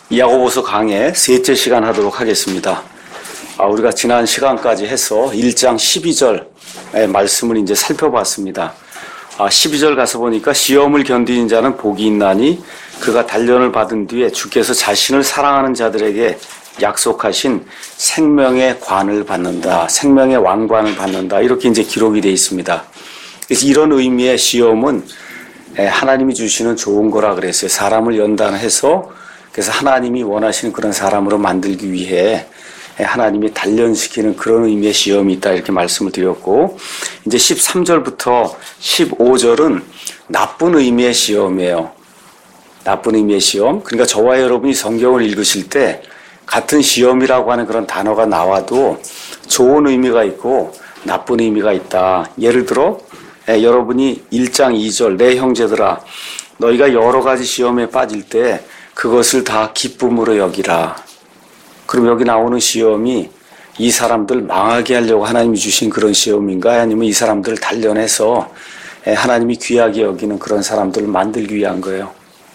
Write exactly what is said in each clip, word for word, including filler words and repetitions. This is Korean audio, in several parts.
야고보서 강의 셋째 시간 하도록 하겠습니다. 아, 우리가 지난 시간까지 해서 일 장 십이 절의 말씀을 이제 살펴봤습니다. 아, 십이 절 가서 보니까 시험을 견디는 자는 복이 있나니 그가 단련을 받은 뒤에 주께서 자신을 사랑하는 자들에게 약속하신 생명의 관을 받는다. 생명의 왕관을 받는다. 이렇게 이제 기록이 되어 있습니다. 그래서 이런 의미의 시험은 하나님이 주시는 좋은 거라 그랬어요. 사람을 연단해서 그래서 하나님이 원하시는 그런 사람으로 만들기 위해 하나님이 단련시키는 그런 의미의 시험이 있다 이렇게 말씀을 드렸고, 이제 십삼 절부터 십오 절은 나쁜 의미의 시험이에요. 나쁜 의미의 시험. 그러니까 저와 여러분이 성경을 읽으실 때 같은 시험이라고 하는 그런 단어가 나와도 좋은 의미가 있고 나쁜 의미가 있다. 예를 들어 예, 여러분이 일 장 이 절 내 형제들아 너희가 여러 가지 시험에 빠질 때 그것을 다 기쁨으로 여기라. 그럼 여기 나오는 시험이 이 사람들 망하게 하려고 하나님이 주신 그런 시험인가, 아니면 이 사람들을 단련해서 하나님이 귀하게 여기는 그런 사람들을 만들기 위한 거예요?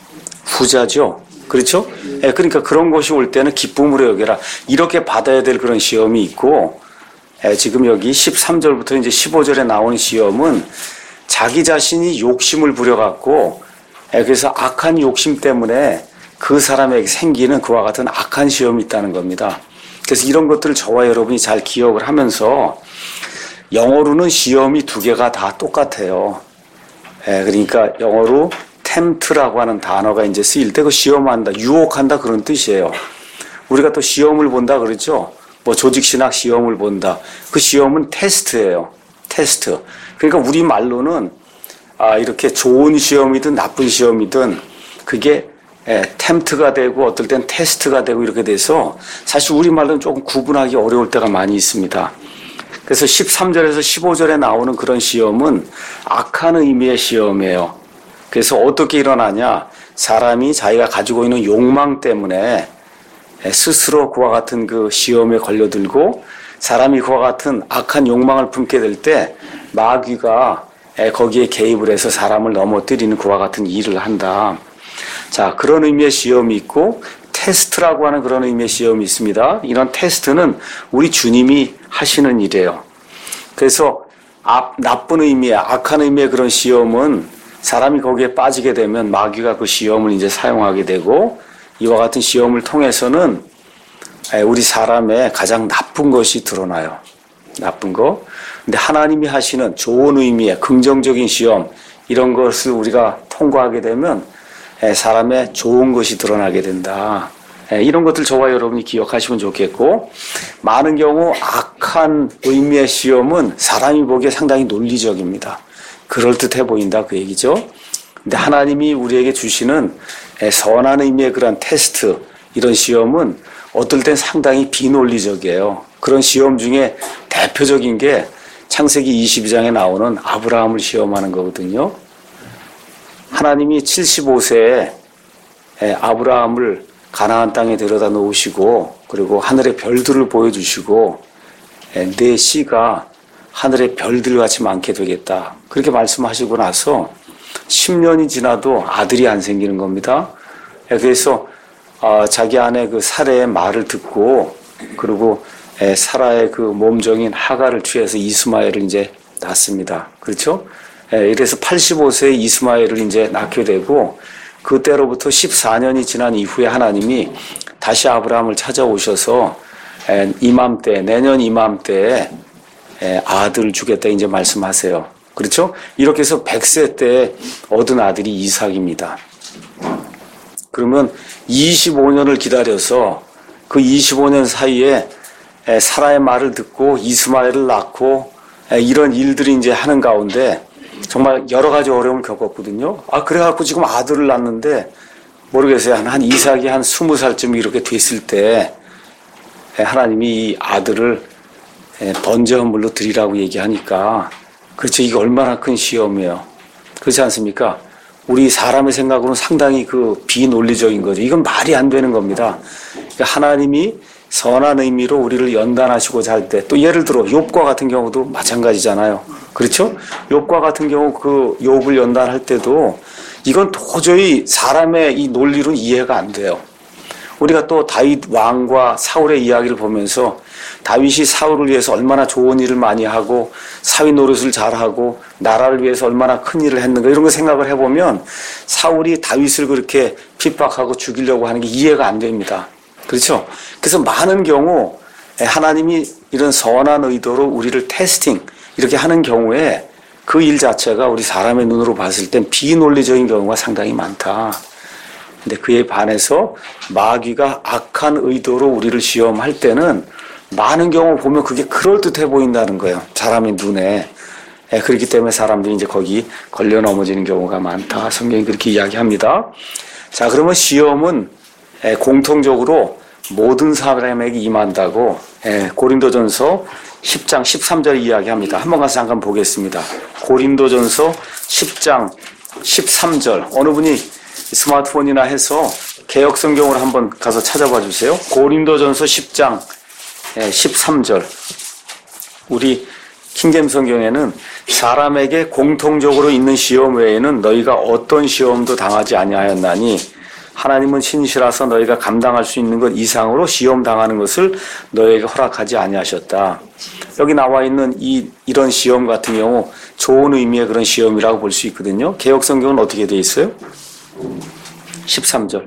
후자죠. 그렇죠? 그러니까 그런 것이 올 때는 기쁨으로 여겨라. 이렇게 받아야 될 그런 시험이 있고, 지금 여기 십삼 절부터 이제 십오 절에 나오는 시험은 자기 자신이 욕심을 부려갖고, 그래서 악한 욕심 때문에 그 사람에게 생기는 그와 같은 악한 시험이 있다는 겁니다. 그래서 이런 것들을 저와 여러분이 잘 기억을 하면서, 영어로는 시험이 두 개가 다 똑같아요. 그러니까 영어로 tempt라고 하는 단어가 이제 쓰일 때 그 시험한다, 유혹한다 그런 뜻이에요. 우리가 또 시험을 본다 그러죠. 뭐 조직신학 시험을 본다. 그 시험은 테스트예요. 테스트. 그러니까 우리 말로는 아, 이렇게 좋은 시험이든 나쁜 시험이든 그게 예, 템트가 되고 어떨 땐 테스트가 되고 이렇게 돼서 사실 우리말로는 조금 구분하기 어려울 때가 많이 있습니다. 그래서 십삼 절에서 십오 절에 나오는 그런 시험은 악한 의미의 시험이에요. 그래서 어떻게 일어나냐, 사람이 자기가 가지고 있는 욕망 때문에 스스로 그와 같은 그 시험에 걸려들고, 사람이 그와 같은 악한 욕망을 품게 될 때 마귀가 거기에 개입을 해서 사람을 넘어뜨리는 그와 같은 일을 한다. 자, 그런 의미의 시험이 있고 테스트라고 하는 그런 의미의 시험이 있습니다. 이런 테스트는 우리 주님이 하시는 일이에요. 그래서 아, 나쁜 의미의, 악한 의미의 그런 시험은 사람이 거기에 빠지게 되면 마귀가 그 시험을 이제 사용하게 되고, 이와 같은 시험을 통해서는 우리 사람의 가장 나쁜 것이 드러나요. 나쁜 거. 근데 하나님이 하시는 좋은 의미의 긍정적인 시험, 이런 것을 우리가 통과하게 되면 사람의 좋은 것이 드러나게 된다. 이런 것들 저와 여러분이 기억하시면 좋겠고, 많은 경우 악한 의미의 시험은 사람이 보기에 상당히 논리적입니다. 그럴듯해 보인다 그 얘기죠. 근데 하나님이 우리에게 주시는 선한 의미의 그런 테스트, 이런 시험은 어떨 땐 상당히 비논리적이에요. 그런 시험 중에 대표적인 게 창세기 이십이 장에 나오는 아브라함을 시험하는 거거든요. 하나님이 칠십오 세에 아브라함을 가나안 땅에 데려다 놓으시고, 그리고 하늘의 별들을 보여주시고, 내 씨가 하늘의 별들같이 많게 되겠다, 그렇게 말씀하시고 나서 십 년이 지나도 아들이 안 생기는 겁니다. 그래서 자기 아내 그 사레의 말을 듣고, 그리고 사라의 그 몸종인 하갈을 취해서 이스마엘을 이제 낳습니다. 그렇죠? 이래서 팔십오 세에 이스마엘을 이제 낳게 되고, 그때로부터 십사 년이 지난 이후에 하나님이 다시 아브라함을 찾아오셔서 이맘때, 내년 이맘때에 아들을 주겠다 이제 말씀하세요. 그렇죠? 이렇게 해서 백 세 때 얻은 아들이 이삭입니다. 그러면 이십오 년을 기다려서 그 이십오 년 사이에 사라의 말을 듣고 이스마엘을 낳고 이런 일들이 이제 하는 가운데 정말 여러 가지 어려움을 겪었거든요. 아, 그래갖고 지금 아들을 낳는데 모르겠어요. 한, 한 이삭이 한 스무 살쯤 이렇게 됐을 때 하나님이 이 아들을 번제 헌물로 드리라고 얘기하니까, 그렇죠. 이게 얼마나 큰 시험이에요. 그렇지 않습니까? 우리 사람의 생각으로는 상당히 그 비논리적인 거죠. 이건 말이 안 되는 겁니다. 그러니까 하나님이 선한 의미로 우리를 연단하시고자 할 때, 또 예를 들어 욥과 같은 경우도 마찬가지잖아요. 그렇죠? 욥과 같은 경우 그 욥을 연단할 때도 이건 도저히 사람의 이 논리로는 이해가 안 돼요. 우리가 또 다윗 왕과 사울의 이야기를 보면서 다윗이 사울을 위해서 얼마나 좋은 일을 많이 하고 사위 노릇을 잘하고 나라를 위해서 얼마나 큰 일을 했는가 이런 거 생각을 해보면 사울이 다윗을 그렇게 핍박하고 죽이려고 하는 게 이해가 안 됩니다. 그렇죠? 그래서 많은 경우 하나님이 이런 선한 의도로 우리를 테스팅 이렇게 하는 경우에 그 일 자체가 우리 사람의 눈으로 봤을 땐 비논리적인 경우가 상당히 많다. 근데 그에 반해서 마귀가 악한 의도로 우리를 시험할 때는 많은 경우 보면 그게 그럴듯해 보인다는 거예요. 사람의 눈에. 예, 그렇기 때문에 사람들이 이제 거기 걸려 넘어지는 경우가 많다. 성경이 그렇게 이야기합니다. 자, 그러면 시험은 예, 공통적으로 모든 사람에게 임한다고 예, 고린도전서 십 장 십삼 절 이야기합니다. 한번 가서 잠깐 보겠습니다. 고린도전서 십 장 십삼 절 어느 분이 스마트폰이나 해서 개역성경으로 한번 가서 찾아봐 주세요. 고린도전서 십 장 십삼 절. 우리 킹제임스 성경에는 사람에게 공통적으로 있는 시험 외에는 너희가 어떤 시험도 당하지 아니하였나니 하나님은 신실하사 너희가 감당할 수 있는 것 이상으로 시험 당하는 것을 너희에게 허락하지 아니하셨다. 여기 나와 있는 이 이런 시험 같은 경우 좋은 의미의 그런 시험이라고 볼 수 있거든요. 개역성경은 어떻게 돼 있어요? 십삼 절.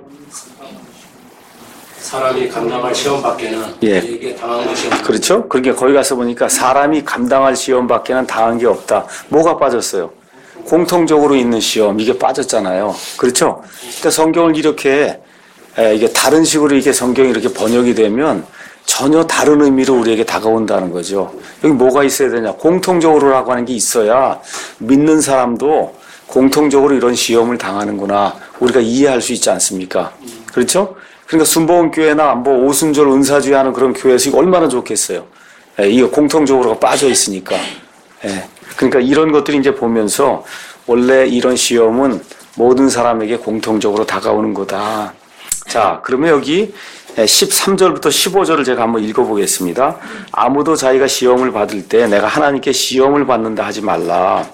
사람이 감당할 시험 밖에는 예. 이게 당한 것이 없다. 그렇죠? 그러니까 거기 가서 보니까 사람이 감당할 시험 밖에는 당한 게 없다. 뭐가 빠졌어요? 공통적으로 있는 시험 이게 빠졌잖아요. 그렇죠? 그러니까 성경을 이렇게 에, 이게 다른 식으로 이렇게 성경이 이렇게 번역이 되면 전혀 다른 의미로 우리에게 다가온다는 거죠. 여기 뭐가 있어야 되냐? 공통적으로라고 하는 게 있어야 믿는 사람도 공통적으로 이런 시험을 당하는구나 우리가 이해할 수 있지 않습니까? 그렇죠? 그러니까 순복음 교회나 뭐 오순절 은사주의 하는 그런 교회에서 이거 얼마나 좋겠어요. 예, 이거 공통적으로가 빠져 있으니까. 예, 그러니까 이런 것들이 이제 보면서 원래 이런 시험은 모든 사람에게 공통적으로 다가오는 거다. 자, 그러면 여기 십삼 절부터 십오 절을 제가 한번 읽어보겠습니다. 아무도 자기가 시험을 받을 때 내가 하나님께 시험을 받는다 하지 말라.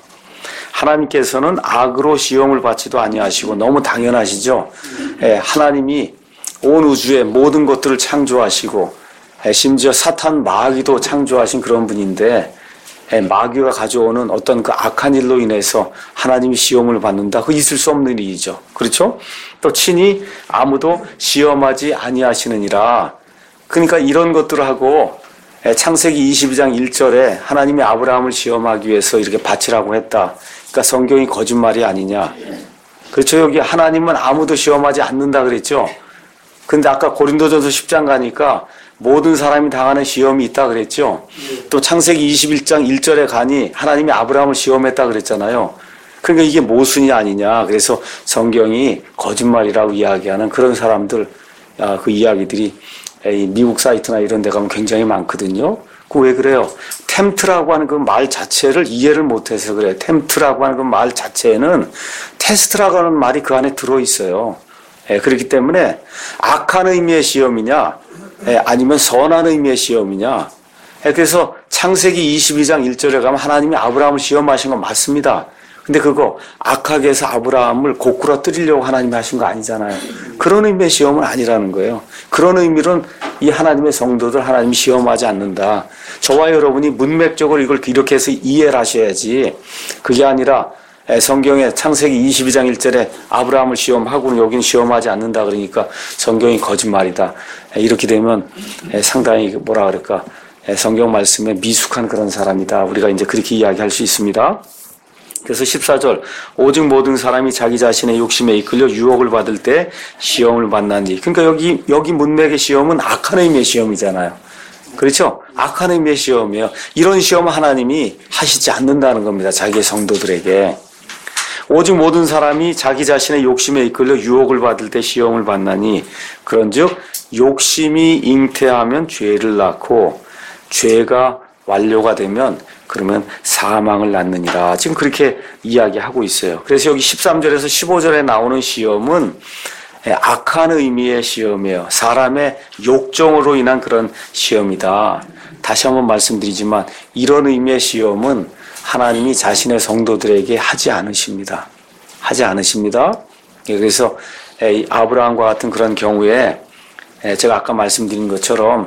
하나님께서는 악으로 시험을 받지도 아니하시고 너무 당연하시죠. 예, 하나님이 온 우주의 모든 것들을 창조하시고 예, 심지어 사탄 마귀도 창조하신 그런 분인데 예, 마귀가 가져오는 어떤 그 악한 일로 인해서 하나님이 시험을 받는다. 그거 있을 수 없는 일이죠. 그렇죠? 또 친히 아무도 시험하지 아니하시느니라. 그러니까 이런 것들을 하고 예, 창세기 이십이 장 일 절에 하나님이 아브라함을 시험하기 위해서 이렇게 바치라고 했다. 그러니까 성경이 거짓말이 아니냐. 그렇죠? 여기 하나님은 아무도 시험하지 않는다 그랬죠? 근데 아까 고린도전서 십 장 가니까 모든 사람이 당하는 시험이 있다 그랬죠? 또 창세기 이십일 장 일 절에 가니 하나님이 아브라함을 시험했다 그랬잖아요. 그러니까 이게 모순이 아니냐. 그래서 성경이 거짓말이라고 이야기하는 그런 사람들, 그 이야기들이 미국 사이트나 이런 데 가면 굉장히 많거든요. 그 왜 그래요? 템트라고 하는 그 말 자체를 이해를 못해서 그래요. 템트라고 하는 그 말 자체에는 테스트라고 하는 말이 그 안에 들어있어요. 예, 그렇기 때문에 악한 의미의 시험이냐, 예, 아니면 선한 의미의 시험이냐. 예, 그래서 창세기 이십이 장 일 절에 가면 하나님이 아브라함을 시험하신 건 맞습니다. 근데 그거 악하게 해서 아브라함을 고꾸라뜨리려고 하나님이 하신 거 아니잖아요. 그런 의미의 시험은 아니라는 거예요. 그런 의미로는 이 하나님의 성도들 하나님이 시험하지 않는다. 저와 여러분이 문맥적으로 이걸 이렇게 해서 이해를 하셔야지. 그게 아니라 성경에 창세기 이십이 장 일 절에 아브라함을 시험하고는 여기는 시험하지 않는다 그러니까 성경이 거짓말이다. 이렇게 되면 상당히 뭐라 그럴까 성경 말씀에 미숙한 그런 사람이다. 우리가 이제 그렇게 이야기할 수 있습니다. 그래서 십사 절 오직 모든 사람이 자기 자신의 욕심에 이끌려 유혹을 받을 때 시험을 만나니. 그러니까 여기 여기 문맥의 시험은 악한 의미의 시험이잖아요. 그렇죠? 악한 의미의 시험이에요. 이런 시험은 하나님이 하시지 않는다는 겁니다. 자기의 성도들에게. 오직 모든 사람이 자기 자신의 욕심에 이끌려 유혹을 받을 때 시험을 받나니 그런즉 욕심이 잉태하면 죄를 낳고 죄가 완료가 되면 그러면 사망을 낳느니라. 지금 그렇게 이야기하고 있어요. 그래서 여기 십삼 절에서 십오 절에 나오는 시험은 악한 의미의 시험이에요. 사람의 욕정으로 인한 그런 시험이다. 다시 한번 말씀드리지만 이런 의미의 시험은 하나님이 자신의 성도들에게 하지 않으십니다. 하지 않으십니다. 그래서 아브라함과 같은 그런 경우에 예, 제가 아까 말씀드린 것처럼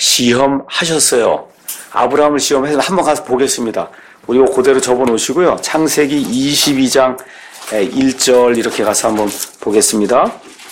시험하셨어요. 아브라함을 시험해서 한번 가서 보겠습니다. 우리 그대로 접어 놓으시고요. 창세기 이십이 장 일 절 이렇게 가서 한번 보겠습니다.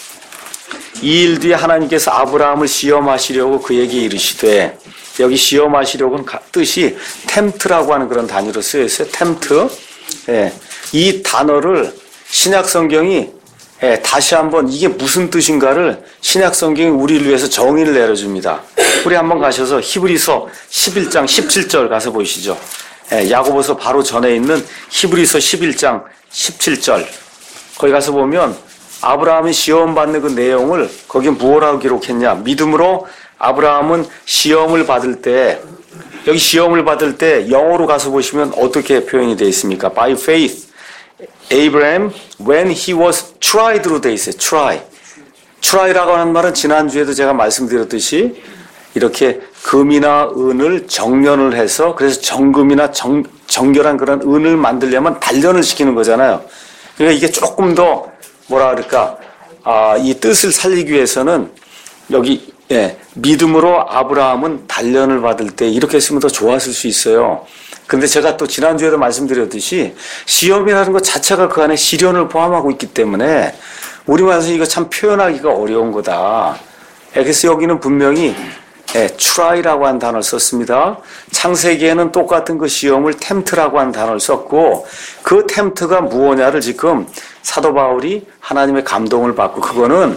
이 일 뒤에 하나님께서 아브라함을 시험하시려고 그에게 이르시되, 여기 시험하시려고는 뜻이 템트라고 하는 그런 단위로 쓰여 있어요. 템트. 예, 이 단어를 신약 성경이 예, 다시 한번 이게 무슨 뜻인가를 신약 성경이 우리를 위해서 정의를 내려줍니다. 우리 한번 가셔서 히브리서 십일 장 십칠 절 가서 보시죠. 예, 야고보서 바로 전에 있는 히브리서 십일 장 십칠 절. 거기 가서 보면 아브라함이 시험받는 그 내용을 거기 무엇라고 기록했냐. 믿음으로 아브라함은 시험을 받을 때, 여기 시험을 받을 때 영어로 가서 보시면 어떻게 표현이 되어 있습니까? By faith, Abraham, when he was tried로 되어 있어요. try. try라고 하는 말은 지난주에도 제가 말씀드렸듯이 이렇게 금이나 은을 정련을 해서, 그래서 정금이나 정, 정결한 그런 은을 만들려면 단련을 시키는 거잖아요. 그러니까 이게 조금 더 뭐라 그럴까, 아, 이 뜻을 살리기 위해서는 여기 예, 믿음으로 아브라함은 단련을 받을 때 이렇게 쓰면 더 좋았을 수 있어요. 근데 제가 또 지난주에도 말씀드렸듯이 시험이라는 것 자체가 그 안에 시련을 포함하고 있기 때문에 우리말에서 이거 참 표현하기가 어려운 거다. 예, 그래서 여기는 분명히 예, try라고 하는 단어를 썼습니다. 창세기에는 똑같은 그 시험을 템트라고 하는 단어를 썼고, 그 템트가 무엇냐를 지금 사도 바울이 하나님의 감동을 받고, 그거는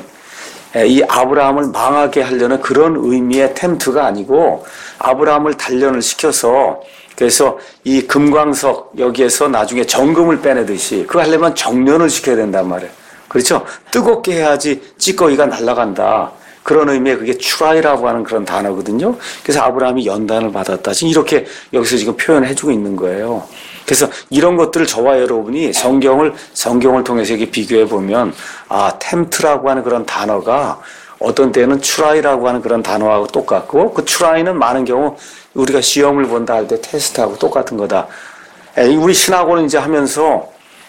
이 아브라함을 망하게 하려는 그런 의미의 템트가 아니고 아브라함을 단련을 시켜서, 그래서 이 금광석 여기에서 나중에 정금을 빼내듯이 그거 하려면 정련을 시켜야 된단 말이에요. 그렇죠? 뜨겁게 해야지 찌꺼기가 날아간다. 그런 의미의 그게 try라고 하는 그런 단어거든요. 그래서 아브라함이 연단을 받았다. 지금 이렇게 여기서 지금 표현해주고 있는 거예요. 그래서 이런 것들을 저와 여러분이 성경을, 성경을 통해서 이렇게 비교해 보면, 아, 템트라고 하는 그런 단어가 어떤 때는 try라고 하는 그런 단어하고 똑같고, 그 try는 많은 경우 우리가 시험을 본다 할 때 테스트하고 똑같은 거다. 우리 신학원을 이제 하면서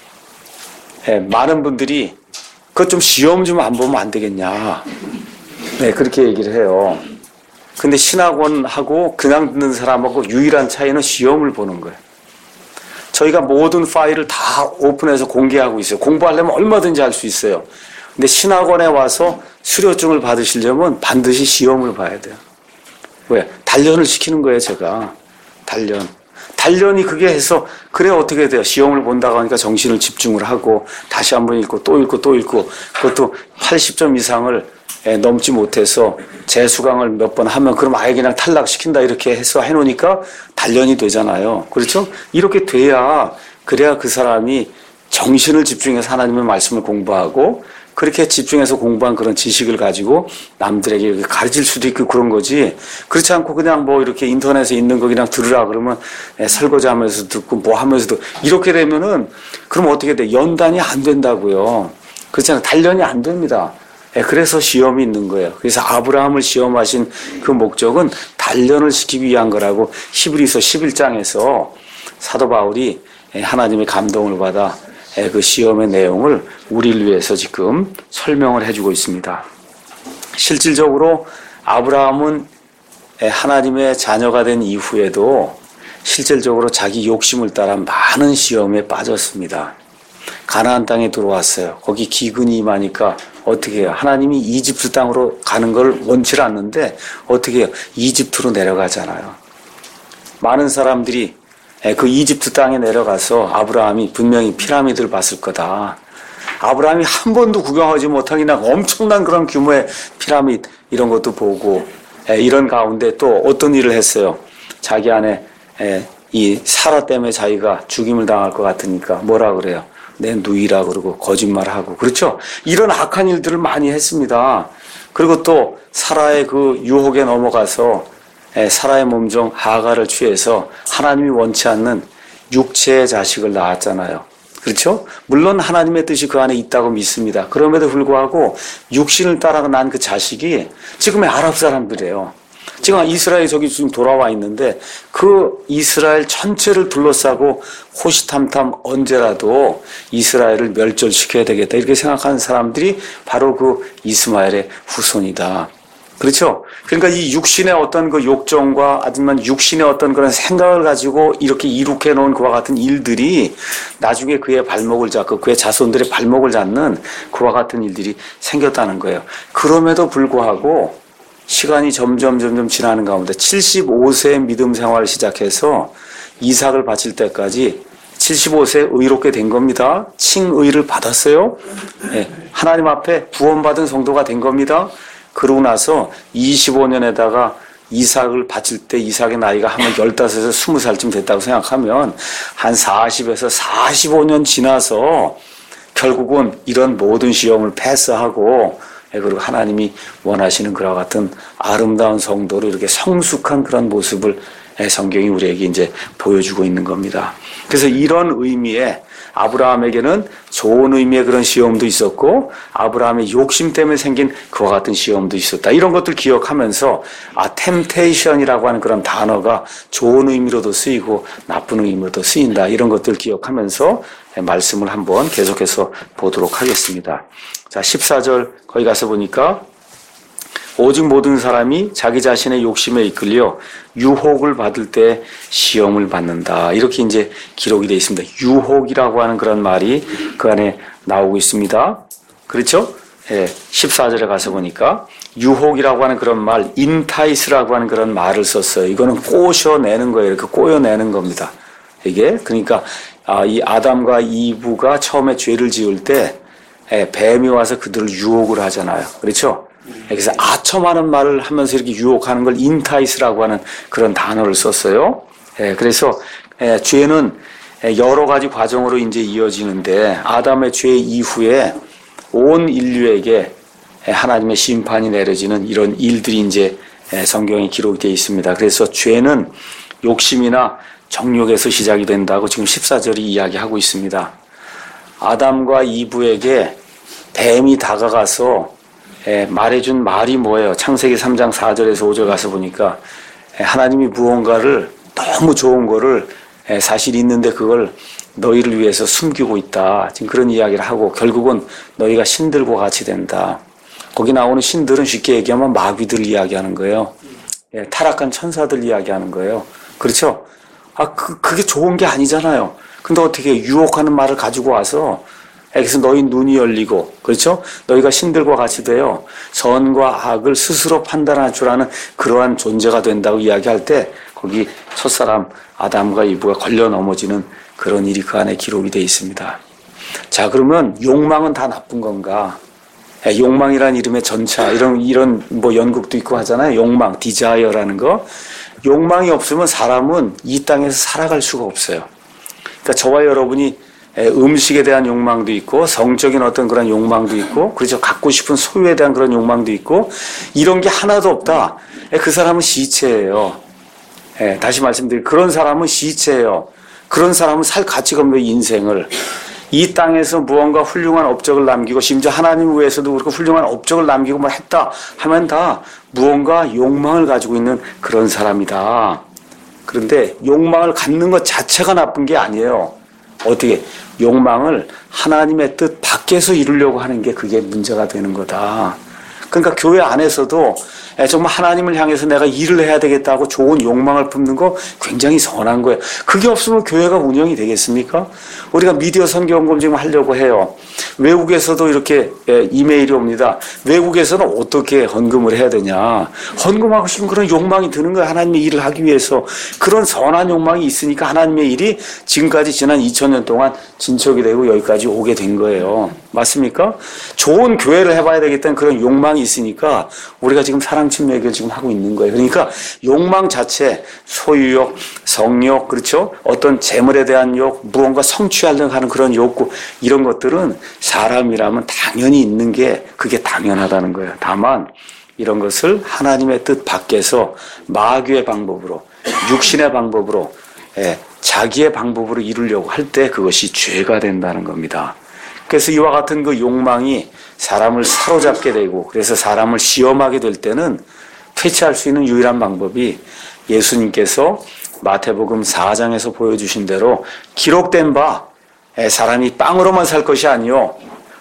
많은 분들이 그것 좀 시험 좀 안 보면 안 되겠냐. 네, 그렇게 얘기를 해요. 근데 신학원하고 그냥 듣는 사람하고 유일한 차이는 시험을 보는 거예요. 저희가 모든 파일을 다 오픈해서 공개하고 있어요. 공부하려면 얼마든지 할 수 있어요. 근데 신학원에 와서 수료증을 받으시려면 반드시 시험을 봐야 돼요. 왜? 단련을 시키는 거예요, 제가. 단련. 단련이 그게 해서, 그래 어떻게 돼요? 시험을 본다고 하니까 정신을 집중을 하고 다시 한번 읽고 또 읽고 또 읽고, 그것도 팔십 점 이상을 넘지 못해서 재수강을 몇 번 하면 그럼 아예 그냥 탈락시킨다 이렇게 해서 해놓으니까 단련이 되잖아요. 그렇죠? 이렇게 돼야, 그래야 그 사람이 정신을 집중해서 하나님의 말씀을 공부하고, 그렇게 집중해서 공부한 그런 지식을 가지고 남들에게 가르칠 수도 있고 그런 거지. 그렇지 않고 그냥 뭐 이렇게 인터넷에 있는 거 그냥 들으라 그러면 설거지 하면서 듣고 뭐 하면서도 이렇게 되면은 그럼 어떻게 돼? 연단이 안 된다고요. 그렇잖아요. 단련이 안 됩니다. 그래서 시험이 있는 거예요. 그래서 아브라함을 시험하신 그 목적은 단련을 시키기 위한 거라고 히브리서 십일 장에서 사도 바울이 하나님의 감동을 받아 그 시험의 내용을 우리를 위해서 지금 설명을 해주고 있습니다. 실질적으로 아브라함은 하나님의 자녀가 된 이후에도 실질적으로 자기 욕심을 따라 많은 시험에 빠졌습니다. 가나안 땅에 들어왔어요. 거기 기근이 임하니까 어떻게 해요? 하나님이 이집트 땅으로 가는 걸 원치 않는데 어떻게 해요? 이집트로 내려가잖아요. 많은 사람들이 그 이집트 땅에 내려가서 아브라함이 분명히 피라미드를 봤을 거다. 아브라함이 한 번도 구경하지 못한 그냥 엄청난 그런 규모의 피라미드 이런 것도 보고, 이런 가운데 또 어떤 일을 했어요? 자기 안에 이 사라 때문에 자기가 죽임을 당할 것 같으니까 뭐라 그래요? 내 누이라 그러고 거짓말하고, 그렇죠? 이런 악한 일들을 많이 했습니다. 그리고 또 사라의 그 유혹에 넘어가서 사라의 몸종 하가를 취해서 하나님이 원치 않는 육체의 자식을 낳았잖아요. 그렇죠? 물론 하나님의 뜻이 그 안에 있다고 믿습니다. 그럼에도 불구하고 육신을 따라 난 그 자식이 지금의 아랍 사람들이에요. 지금 이스라엘 저기 지금 돌아와 있는데 그 이스라엘 전체를 둘러싸고 호시탐탐 언제라도 이스라엘을 멸절시켜야 되겠다 이렇게 생각하는 사람들이 바로 그 이스마엘의 후손이다. 그렇죠? 그러니까 이 육신의 어떤 그 욕정과 아니면 육신의 어떤 그런 생각을 가지고 이렇게 이룩해 놓은 그와 같은 일들이 나중에 그의 발목을 잡고 그의 자손들의 발목을 잡는 그와 같은 일들이 생겼다는 거예요. 그럼에도 불구하고 시간이 점점 점점 지나는 가운데 칠십오 세 믿음 생활을 시작해서 이삭을 바칠 때까지 칠십오 세 의롭게 된 겁니다. 칭의를 받았어요. 네. 하나님 앞에 구원받은 성도가 된 겁니다. 그러고 나서 이십오 년에다가 이삭을 바칠 때 이삭의 나이가 한 열다섯에서 스무 살쯤 됐다고 생각하면 한 사십에서 사십오 년 지나서 결국은 이런 모든 시험을 패스하고 그리고 하나님이 원하시는 그와 같은 아름다운 성도로 이렇게 성숙한 그런 모습을 성경이 우리에게 이제 보여주고 있는 겁니다. 그래서 이런 의미에 아브라함에게는 좋은 의미의 그런 시험도 있었고 아브라함의 욕심 때문에 생긴 그와 같은 시험도 있었다. 이런 것들 기억하면서 아, 템테이션이라고 하는 그런 단어가 좋은 의미로도 쓰이고 나쁜 의미로도 쓰인다. 이런 것들 기억하면서 말씀을 한번 계속해서 보도록 하겠습니다. 자, 십사 절 거기 가서 보니까 오직 모든 사람이 자기 자신의 욕심에 이끌려 유혹을 받을 때 시험을 받는다. 이렇게 이제 기록이 되어 있습니다. 유혹이라고 하는 그런 말이 그 안에 나오고 있습니다. 그렇죠? 예, 십사 절에 가서 보니까 유혹이라고 하는 그런 말, 인타이스라고 하는 그런 말을 썼어요. 이거는 꼬셔내는 거예요. 이렇게 꼬여내는 겁니다. 이게 그러니까 아, 이 아담과 이브가 처음에 죄를 지을 때 예, 뱀이 와서 그들을 유혹을 하잖아요. 그렇죠? 그래서 아첨하는 말을 하면서 이렇게 유혹하는 걸 인타이스라고 하는 그런 단어를 썼어요. 예, 그래서 예, 죄는 여러 가지 과정으로 이제 이어지는데 아담의 죄 이후에 온 인류에게 하나님의 심판이 내려지는 이런 일들이 이제 성경에 기록이 되어 있습니다. 그래서 죄는 욕심이나 정욕에서 시작이 된다고 지금 십사 절이 이야기하고 있습니다. 아담과 이브에게 뱀이 다가가서 예, 말해준 말이 뭐예요? 창세기 삼 장 사 절에서 오 절 가서 보니까 예, 하나님이 무언가를 너무 좋은 거를 예, 사실 있는데 그걸 너희를 위해서 숨기고 있다. 지금 그런 이야기를 하고 결국은 너희가 신들과 같이 된다. 거기 나오는 신들은 쉽게 얘기하면 마귀들 이야기하는 거예요. 예, 타락한 천사들 이야기하는 거예요. 그렇죠? 아, 그, 그게 좋은 게 아니잖아요. 근데 어떻게 유혹하는 말을 가지고 와서 그래서 너희 눈이 열리고 그렇죠? 너희가 신들과 같이 되어 선과 악을 스스로 판단할 줄 아는 그러한 존재가 된다고 이야기할 때 거기 첫사람 아담과 이브가 걸려 넘어지는 그런 일이 그 안에 기록이 되어 있습니다. 자, 그러면 욕망은 다 나쁜 건가? 욕망이라는 이름의 전차 이런 이런 뭐 연극도 있고 하잖아요. 욕망, 디자이어라는 거. 욕망이 없으면 사람은 이 땅에서 살아갈 수가 없어요. 그러니까 저와 여러분이 음식에 대한 욕망도 있고 성적인 어떤 그런 욕망도 있고 그렇죠. 갖고 싶은 소유에 대한 그런 욕망도 있고 이런 게 하나도 없다. 그 사람은 시체예요. 예, 다시 말씀드리면 그런 사람은 시체예요. 그런 사람은 살 가치가 없는 인생을 이 땅에서 무언가 훌륭한 업적을 남기고 심지어 하나님을 위해서도 그렇고 훌륭한 업적을 남기고 뭐 했다 하면 다 무언가 욕망을 가지고 있는 그런 사람이다. 그런데 욕망을 갖는 것 자체가 나쁜 게 아니에요. 어떻게 욕망을 하나님의 뜻 밖에서 이루려고 하는 게 그게 문제가 되는 거다. 그러니까 교회 안에서도 정말 하나님을 향해서 내가 일을 해야 되겠다고 좋은 욕망을 품는 거 굉장히 선한 거예요. 그게 없으면 교회가 운영이 되겠습니까? 우리가 미디어 선교연구원 지금 하려고 해요. 외국에서도 이렇게 이메일이 옵니다. 외국에서는 어떻게 헌금을 해야 되냐. 헌금하고 싶은 그런 욕망이 드는 거예요. 하나님의 일을 하기 위해서. 그런 선한 욕망이 있으니까 하나님의 일이 지금까지 지난 이천 년 동안 진척이 되고 여기까지 오게 된 거예요. 맞습니까? 좋은 교회를 해봐야 되겠다는 그런 욕망이 있으니까 우리가 지금 사랑 침례교를 지금 하고 있는 거예요. 그러니까 욕망 자체, 소유욕, 성욕, 그렇죠? 어떤 재물에 대한 욕, 무언가 성취하려고 하는 그런 욕구, 이런 것들은 사람이라면 당연히 있는 게 그게 당연하다는 거예요. 다만 이런 것을 하나님의 뜻 밖에서 마귀의 방법으로, 육신의 방법으로, 예, 자기의 방법으로 이루려고 할 때 그것이 죄가 된다는 겁니다. 그래서 이와 같은 그 욕망이 사람을 사로잡게 되고 그래서 사람을 시험하게 될 때는 퇴치할 수 있는 유일한 방법이 예수님께서 마태복음 사 장에서 보여주신 대로 기록된 바 사람이 빵으로만 살 것이 아니요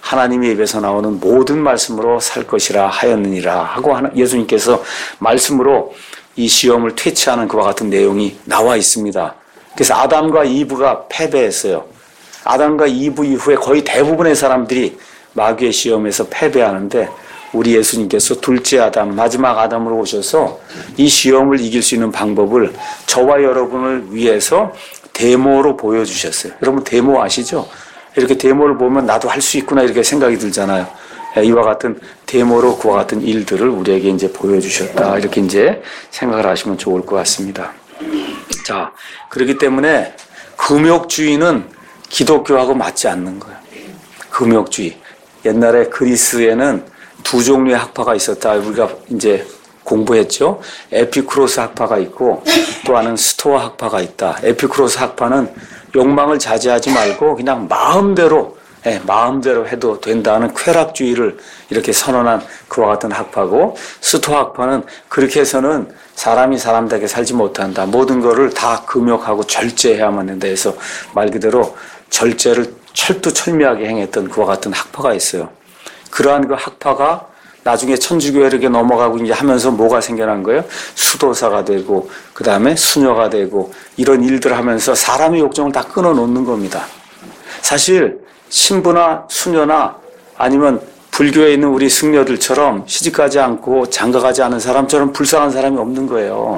하나님의 입에서 나오는 모든 말씀으로 살 것이라 하였느니라 하고 예수님께서 말씀으로 이 시험을 퇴치하는 그와 같은 내용이 나와 있습니다. 그래서 아담과 이브가 패배했어요. 아담과 이브 이후에 거의 대부분의 사람들이 마귀의 시험에서 패배하는데 우리 예수님께서 둘째 아담, 마지막 아담으로 오셔서 이 시험을 이길 수 있는 방법을 저와 여러분을 위해서 데모로 보여주셨어요. 여러분 데모 아시죠? 이렇게 데모를 보면 나도 할 수 있구나 이렇게 생각이 들잖아요. 이와 같은 데모로 그와 같은 일들을 우리에게 이제 보여주셨다. 이렇게 이제 생각을 하시면 좋을 것 같습니다. 자, 그렇기 때문에 금욕주의는 기독교하고 맞지 않는 거예요. 금욕주의. 옛날에 그리스에는 두 종류의 학파가 있었다. 우리가 이제 공부했죠. 에피쿠로스 학파가 있고 또 하나는 스토아 학파가 있다. 에피쿠로스 학파는 욕망을 자제하지 말고 그냥 마음대로 예, 마음대로 해도 된다는 쾌락주의를 이렇게 선언한 그와 같은 학파고, 스토아 학파는 그렇게 해서는 사람이 사람답게 살지 못한다. 모든 거를 다 금욕하고 절제해야만 된다 해서 말 그대로 절제를 철두철미하게 행했던 그와 같은 학파가 있어요. 그러한 그 학파가 나중에 천주교에 이렇게 넘어가고 이제 하면서 뭐가 생겨난 거예요? 수도사가 되고, 그 다음에 수녀가 되고, 이런 일들을 하면서 사람의 욕정을 다 끊어놓는 겁니다. 사실, 신부나 수녀나 아니면 불교에 있는 우리 승려들처럼 시집가지 않고 장가가지 않은 사람처럼 불쌍한 사람이 없는 거예요.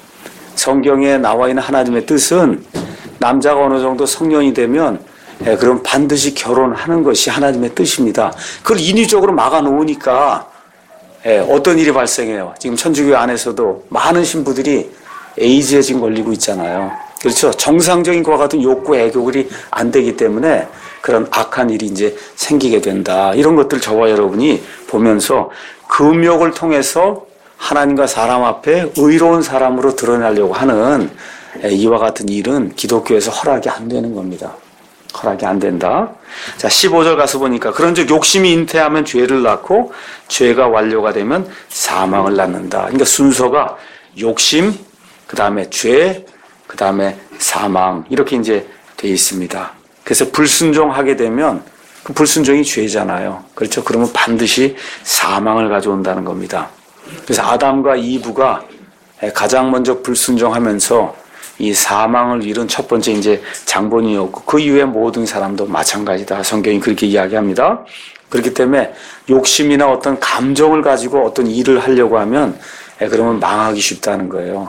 성경에 나와 있는 하나님의 뜻은 남자가 어느 정도 성년이 되면 예, 그럼 반드시 결혼하는 것이 하나님의 뜻입니다. 그걸 인위적으로 막아놓으니까 예, 어떤 일이 발생해요. 지금 천주교 안에서도 많은 신부들이 에이즈에 지금 걸리고 있잖아요. 그렇죠. 정상적인 것과 같은 욕구, 애교들이 안 되기 때문에 그런 악한 일이 이제 생기게 된다. 이런 것들 저와 여러분이 보면서 금욕을 통해서 하나님과 사람 앞에 의로운 사람으로 드러나려고 하는 이와 같은 일은 기독교에서 허락이 안 되는 겁니다. 허락이 안 된다. 자, 십오 절 가서 보니까 그런즉 욕심이 잉태하면 죄를 낳고 죄가 완료가 되면 사망을 낳는다. 그러니까 순서가 욕심, 그 다음에 죄, 그 다음에 사망 이렇게 이제 돼 있습니다. 그래서 불순종하게 되면 그 불순종이 죄잖아요. 그렇죠? 그러면 반드시 사망을 가져온다는 겁니다. 그래서 아담과 이브가 가장 먼저 불순종하면서 이 사망을 이룬 첫 번째 이제 장본인이었고 그 이후에 모든 사람도 마찬가지다. 성경이 그렇게 이야기합니다. 그렇기 때문에 욕심이나 어떤 감정을 가지고 어떤 일을 하려고 하면 그러면 망하기 쉽다는 거예요.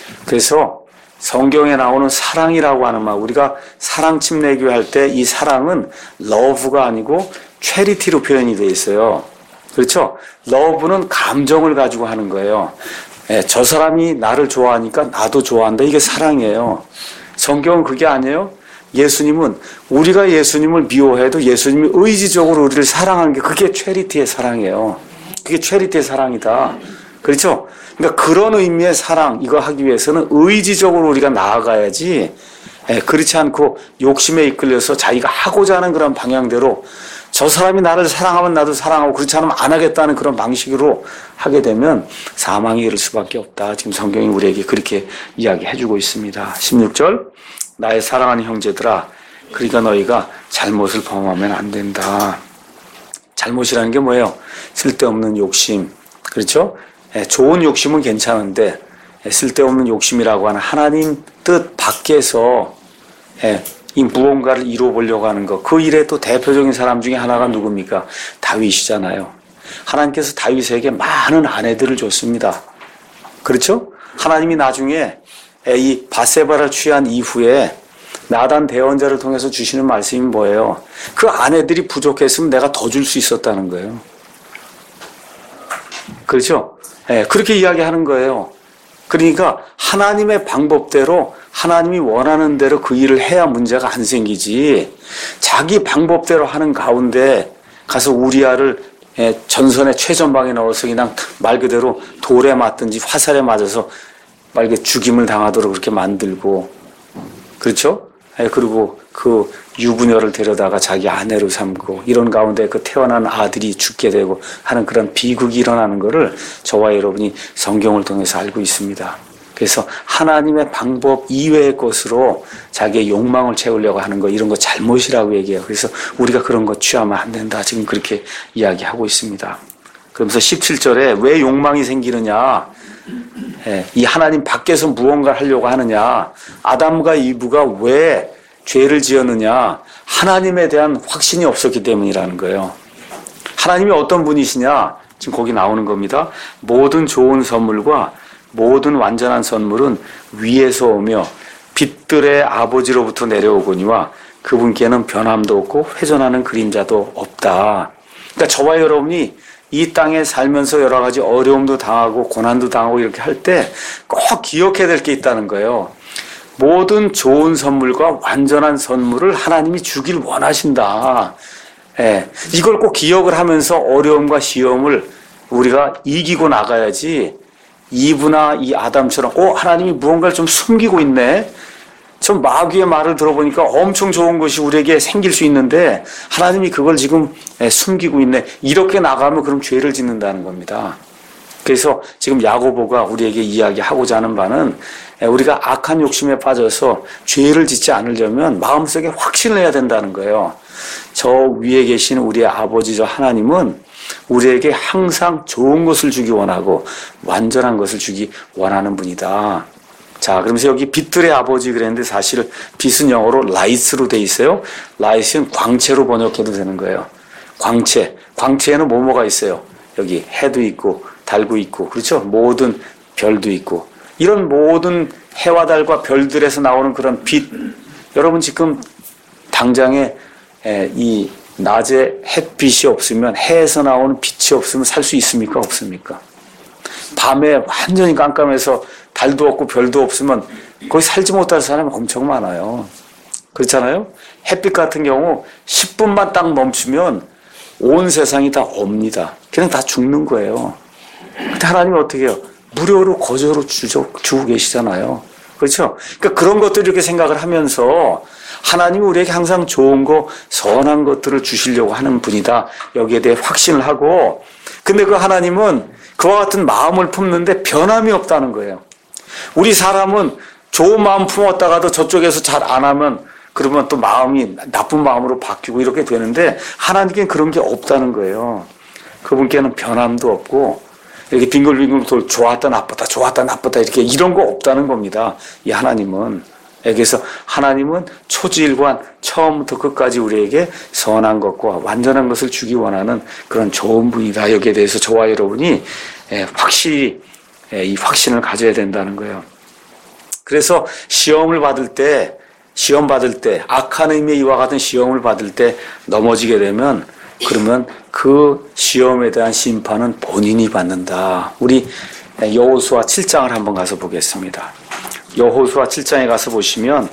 그래서 성경에 나오는 사랑이라고 하는 말, 우리가 사랑 침례교 할 때 이 사랑은 love가 아니고 charity로 표현이 되어 있어요. 그렇죠? love는 감정을 가지고 하는 거예요. 예, 저 사람이 나를 좋아하니까 나도 좋아한다. 이게 사랑이에요. 성경은 그게 아니에요. 예수님은 우리가 예수님을 미워해도 예수님이 의지적으로 우리를 사랑하는 게 그게 charity의 사랑이에요. 그게 charity의 사랑이다. 그렇죠? 그러니까 그런 의미의 사랑, 이거 하기 위해서는 의지적으로 우리가 나아가야지, 예, 그렇지 않고 욕심에 이끌려서 자기가 하고자 하는 그런 방향대로 저 사람이 나를 사랑하면 나도 사랑하고 그렇지 않으면 안 하겠다는 그런 방식으로 하게 되면 사망에 이를 수밖에 없다. 지금 성경이 우리에게 그렇게 이야기해주고 있습니다. 십육 절, 나의 사랑하는 형제들아, 그러니까 너희가 잘못을 범하면 안 된다. 잘못이라는 게 뭐예요? 쓸데없는 욕심, 그렇죠? 예, 좋은 욕심은 괜찮은데 예, 쓸데없는 욕심이라고 하는 하나님 뜻 밖에서 예, 이 무언가를 이루어보려고 하는 것, 그 일의 또 대표적인 사람 중에 하나가 누굽니까? 다윗이잖아요. 하나님께서 다윗에게 많은 아내들을 줬습니다. 그렇죠? 하나님이 나중에 이 바세바를 취한 이후에 나단 대언자를 통해서 주시는 말씀이 뭐예요? 그 아내들이 부족했으면 내가 더 줄 수 있었다는 거예요. 그렇죠? 네, 그렇게 이야기하는 거예요. 그러니까 하나님의 방법대로 하나님이 원하는 대로 그 일을 해야 문제가 안 생기지, 자기 방법대로 하는 가운데 가서 우리아를 전선의 최전방에 넣어서 그냥 말 그대로 돌에 맞든지 화살에 맞아서 말 그대로 죽임을 당하도록 그렇게 만들고, 그렇죠? 그리고 그 유부녀를 데려다가 자기 아내로 삼고 이런 가운데 그 태어난 아들이 죽게 되고 하는 그런 비극이 일어나는 것을 저와 여러분이 성경을 통해서 알고 있습니다. 그래서 하나님의 방법 이외의 것으로 자기의 욕망을 채우려고 하는 거, 이런 거 잘못이라고 얘기해요. 그래서 우리가 그런 거 취하면 안 된다. 지금 그렇게 이야기하고 있습니다. 그러면서 십칠 절에 왜 욕망이 생기느냐? 예, 이 하나님 밖에서 무언가를 하려고 하느냐? 아담과 이브가 왜 죄를 지었느냐? 하나님에 대한 확신이 없었기 때문이라는 거예요. 하나님이 어떤 분이시냐? 지금 거기 나오는 겁니다. 모든 좋은 선물과 모든 완전한 선물은 위에서 오며 빛들의 아버지로부터 내려오거니와 그분께는 변함도 없고 회전하는 그림자도 없다. 그러니까 저와 여러분이 이 땅에 살면서 여러 가지 어려움도 당하고 고난도 당하고 이렇게 할 때 꼭 기억해야 될 게 있다는 거예요. 모든 좋은 선물과 완전한 선물을 하나님이 주길 원하신다. 예, 이걸 꼭 기억을 하면서 어려움과 시험을 우리가 이기고 나가야지, 이브나 이 아담처럼 어 하나님이 무언가를 좀 숨기고 있네, 좀 마귀의 말을 들어보니까 엄청 좋은 것이 우리에게 생길 수 있는데 하나님이 그걸 지금 숨기고 있네, 이렇게 나가면 그럼 죄를 짓는다는 겁니다. 그래서 지금 야고보가 우리에게 이야기하고자 하는 바는 우리가 악한 욕심에 빠져서 죄를 짓지 않으려면 마음속에 확신을 해야 된다는 거예요. 저 위에 계신 우리의 아버지죠 하나님은 우리에게 항상 좋은 것을 주기 원하고 완전한 것을 주기 원하는 분이다. 자, 그러면서 여기 빛들의 아버지 그랬는데 사실 빛은 영어로 light로 돼 있어요. light은 광채로 번역해도 되는 거예요. 광채. 광채에는 뭐뭐가 있어요? 여기 해도 있고 달도 있고, 그렇죠? 모든 별도 있고, 이런 모든 해와 달과 별들에서 나오는 그런 빛, 여러분 지금 당장에 이 낮에 햇빛이 없으면, 해에서 나오는 빛이 없으면 살 수 있습니까? 없습니까? 밤에 완전히 깜깜해서 달도 없고 별도 없으면 거기 살지 못할 사람이 엄청 많아요. 그렇잖아요? 햇빛 같은 경우 십 분만 딱 멈추면 온 세상이 다 옵니다. 그냥 다 죽는 거예요. 근데 하나님이 어떻게 해요? 무료로 거저로 주죠, 주고 계시잖아요. 그렇죠? 그러니까 그런 것들 이렇게 생각을 하면서 하나님이 우리에게 항상 좋은 거, 선한 것들을 주시려고 하는 분이다. 여기에 대해 확신을 하고, 근데 그 하나님은 그와 같은 마음을 품는데 변함이 없다는 거예요. 우리 사람은 좋은 마음 품었다가도 저쪽에서 잘 안 하면 그러면 또 마음이 나쁜 마음으로 바뀌고 이렇게 되는데 하나님께는 그런 게 없다는 거예요. 그분께는 변함도 없고 이렇게 빙글빙글 돌 좋았다 나쁘다 좋았다 나쁘다 이렇게 이런 거 없다는 겁니다. 이 하나님은. 그래서 하나님은 초지일관 처음부터 끝까지 우리에게 선한 것과 완전한 것을 주기 원하는 그런 좋은 분이다. 여기에 대해서 저와 여러분이 확실히 이 확신을 가져야 된다는 거예요. 그래서 시험을 받을 때 시험 받을 때 악한 의미의 이와 같은 시험을 받을 때 넘어지게 되면 그러면 그 시험에 대한 심판은 본인이 받는다. 우리 여호수아 칠 장을 한번 가서 보겠습니다. 여호수아 칠 장에 가서 보시면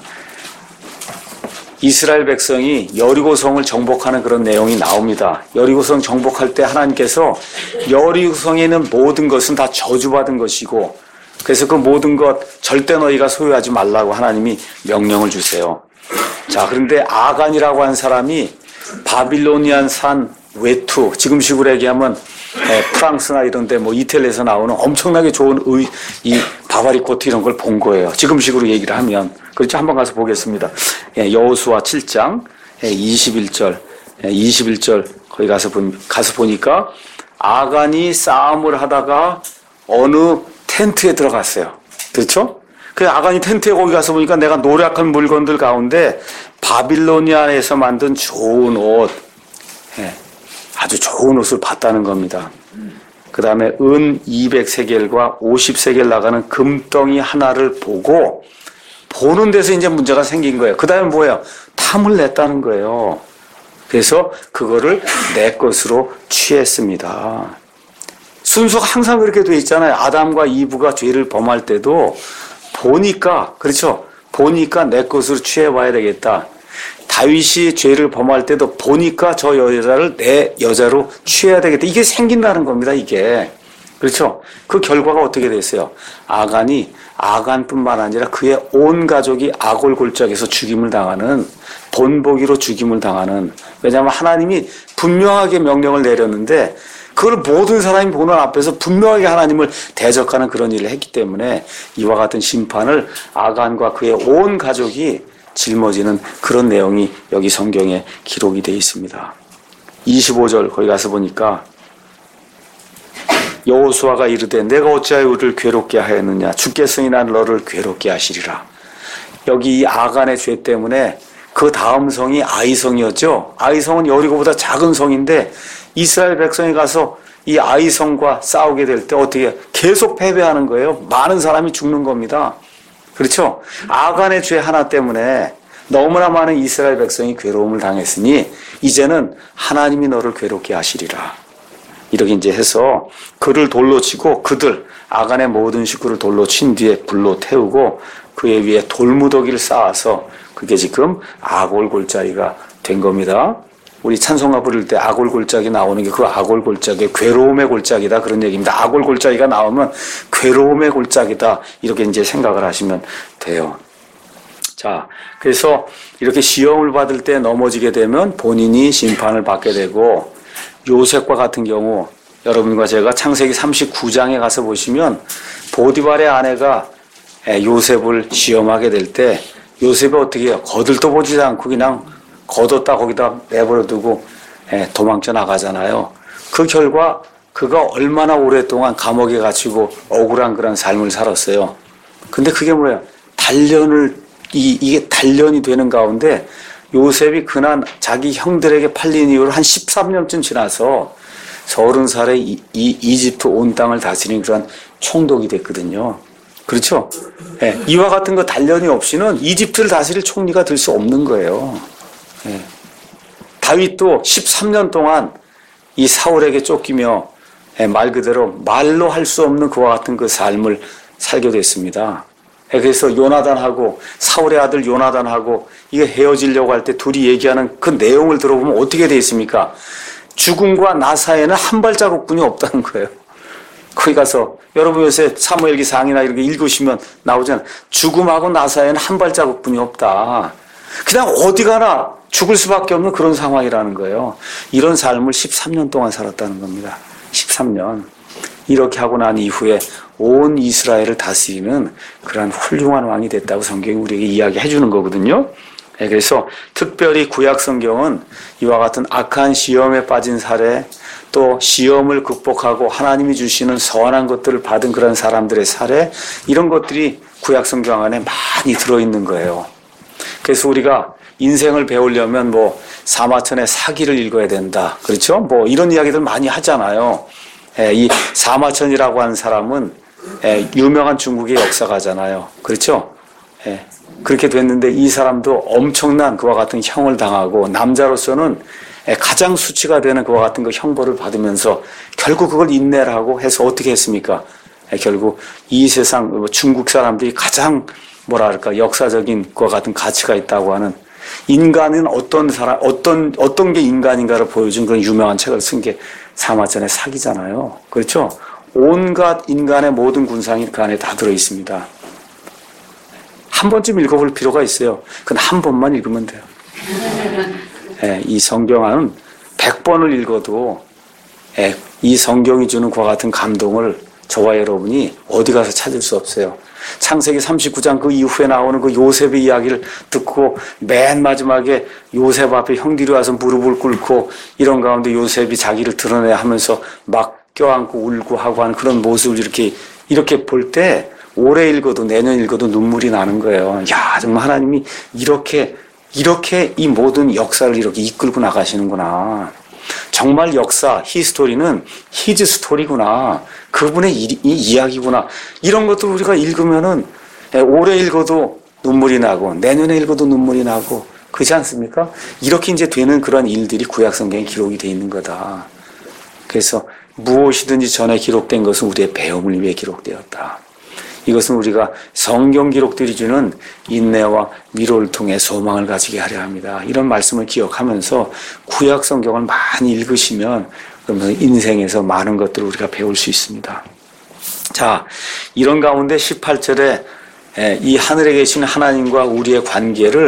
이스라엘 백성이 여리고성을 정복하는 그런 내용이 나옵니다. 여리고성 정복할 때 하나님께서 여리고성에 있는 모든 것은 다 저주받은 것이고, 그래서 그 모든 것 절대 너희가 소유하지 말라고 하나님이 명령을 주세요. 자, 그런데 아간이라고 한 사람이 바빌로니안 산 외투, 지금식으로 얘기하면 프랑스나 이런 데 뭐 이태리에서 나오는 엄청나게 좋은 의, 이 바바리 코트 이런 걸 본 거예요. 지금식으로 얘기를 하면. 그렇죠? 한번 가서 보겠습니다. 여호수아 칠 장 이십일 절, 이십일 절 거기 가서, 보, 가서 보니까 아간이 싸움을 하다가 어느 텐트에 들어갔어요. 그렇죠? 그 아간이 텐트에 거기 가서 보니까 내가 노력한 물건들 가운데 바빌로니아에서 만든 좋은 옷, 아주 좋은 옷을 봤다는 겁니다. 그 다음에 은 이백 세겔과 오십 세겔 나가는 금덩이 하나를 보고, 보는 데서 이제 문제가 생긴 거예요. 그 다음에 뭐예요? 탐을 냈다는 거예요. 그래서 그거를 내 것으로 취했습니다. 순서가 항상 그렇게 돼 있잖아요. 아담과 이브가 죄를 범할 때도 보니까, 그렇죠? 보니까 내 것으로 취해봐야 되겠다. 다윗이 죄를 범할 때도 보니까 저 여자를 내 여자로 취해야 되겠다. 이게 생긴다는 겁니다, 이게. 그렇죠? 그 결과가 어떻게 됐어요? 아간이, 아간뿐만 아니라 그의 온 가족이 아골골짝에서 죽임을 당하는, 본보기로 죽임을 당하는, 왜냐하면 하나님이 분명하게 명령을 내렸는데 그걸 모든 사람이 보는 앞에서 분명하게 하나님을 대적하는 그런 일을 했기 때문에 이와 같은 심판을 아간과 그의 온 가족이 짊어지는 그런 내용이 여기 성경에 기록이 되어 있습니다. 이십오 절 거기 가서 보니까 여호수아가 이르되 내가 어찌하여 우리를 괴롭게 하였느냐 주께서 이날 너를 괴롭게 하시리라. 여기 이 아간의 죄 때문에 그 다음 성이 아이성이었죠. 아이성은 여리고보다 작은 성인데 이스라엘 백성이 가서 이 아이성과 싸우게 될 때 어떻게 계속 패배하는 거예요. 많은 사람이 죽는 겁니다. 그렇죠? 아간의 죄 하나 때문에 너무나 많은 이스라엘 백성이 괴로움을 당했으니 이제는 하나님이 너를 괴롭게 하시리라. 이렇게 이제 해서 그를 돌로 치고 그들 아간의 모든 식구를 돌로 친 뒤에 불로 태우고 그의 위에 돌무더기를 쌓아서 그게 지금 아골 골짜기가 된 겁니다. 우리 찬송가 부를 때 아골 골짜기 나오는 게 그 아골 골짜기 괴로움의 골짜기다 그런 얘기입니다. 아골 골짜기가 나오면 괴로움의 골짜기다 이렇게 이제 생각을 하시면 돼요. 자, 그래서 이렇게 시험을 받을 때 넘어지게 되면 본인이 심판을 받게 되고 요셉과 같은 경우 여러분과 제가 창세기 삼십구 장에 가서 보시면 보디발의 아내가 요셉을 시험하게 될 때 요셉이 어떻게 해요? 거들떠 보지도 않고 그냥 걷었다 거기다 내버려두고 도망쳐 나가잖아요. 그 결과 그가 얼마나 오랫동안 감옥에 갇히고 억울한 그런 삶을 살았어요. 근데 그게 뭐예요? 단련을 이, 이게 단련이 되는 가운데 요셉이 그날 자기 형들에게 팔린 이후로 한 십삼 년쯤 지나서 서른 살에 이, 이 이집트 온 땅을 다스리는 그런 총독이 됐거든요. 그렇죠? 예, 이와 같은 거 단련이 없이는 이집트를 다스릴 총리가 될 수 없는 거예요. 예. 다윗도 십삼 년 동안 이 사울에게 쫓기며 예, 말 그대로 말로 할 수 없는 그와 같은 그 삶을 살게 됐습니다. 예, 그래서 요나단하고 사울의 아들 요나단하고 이게 헤어지려고 할 때 둘이 얘기하는 그 내용을 들어보면 어떻게 돼 있습니까? 죽음과 나 사이에는 한 발자국뿐이 없다는 거예요. 거기 가서 여러분 요새 사무엘기 상이나 이렇게 읽으시면 나오잖아요. 죽음하고 나 사이에는 한 발자국뿐이 없다. 그냥 어디 가나 죽을 수밖에 없는 그런 상황이라는 거예요. 이런 삶을 십삼 년 동안 살았다는 겁니다. 십삼 년. 이렇게 하고 난 이후에 온 이스라엘을 다스리는 그러한 훌륭한 왕이 됐다고 성경이 우리에게 이야기해 주는 거거든요. 그래서 특별히 구약 성경은 이와 같은 악한 시험에 빠진 사례, 또 시험을 극복하고 하나님이 주시는 선한 것들을 받은 그런 사람들의 사례, 이런 것들이 구약 성경 안에 많이 들어있는 거예요. 그래서 우리가 인생을 배우려면 뭐 사마천의 사기를 읽어야 된다. 그렇죠? 뭐 이런 이야기들 많이 하잖아요. 이 사마천이라고 하는 사람은 유명한 중국의 역사가잖아요. 그렇죠? 그렇게 됐는데 이 사람도 엄청난 그와 같은 형을 당하고 남자로서는 가장 수치가 되는 그와 같은 그 형벌을 받으면서 결국 그걸 인내하고 해서 어떻게 했습니까? 결국 이 세상 중국 사람들이 가장 뭐랄까 역사적인 그와 같은 가치가 있다고 하는 인간은 어떤 사람 어떤 어떤 게 인간인가를 보여준 그런 유명한 책을 쓴 게 사마천의 사기잖아요. 그렇죠? 온갖 인간의 모든 군상이 그 안에 다 들어 있습니다. 한 번쯤 읽어볼 필요가 있어요. 그건 한 번만 읽으면 돼요. 예, 이 성경은 백 번을 읽어도 예, 이 성경이 주는 그와 같은 감동을 저와 여러분이 어디 가서 찾을 수 없어요. 창세기 삼십구 장 그 이후에 나오는 그 요셉의 이야기를 듣고 맨 마지막에 요셉 앞에 형들이 와서 무릎을 꿇고 이런 가운데 요셉이 자기를 드러내야 하면서 막 껴안고 울고 하고 하는 그런 모습을 이렇게 이렇게 볼 때 올해 읽어도 내년 읽어도 눈물이 나는 거예요. 야, 정말 하나님이 이렇게 이렇게 이 모든 역사를 이렇게 이끌고 나가시는구나. 정말 역사, 히스토리는 히즈 스토리구나. 그분의 이, 이 이야기구나. 이런 것도 우리가 읽으면은 올해 읽어도 눈물이 나고 내년에 읽어도 눈물이 나고 그렇지 않습니까? 이렇게 이제 되는 그런 일들이 구약 성경에 기록이 되어 있는 거다. 그래서 무엇이든지 전에 기록된 것은 우리의 배움을 위해 기록되었다. 이것은 우리가 성경 기록들이 주는 인내와 위로를 통해 소망을 가지게 하려 합니다. 이런 말씀을 기억하면서 구약 성경을 많이 읽으시면 그러면 인생에서 많은 것들을 우리가 배울 수 있습니다. 자, 이런 가운데 십팔 절에 이 하늘에 계신 하나님과 우리의 관계를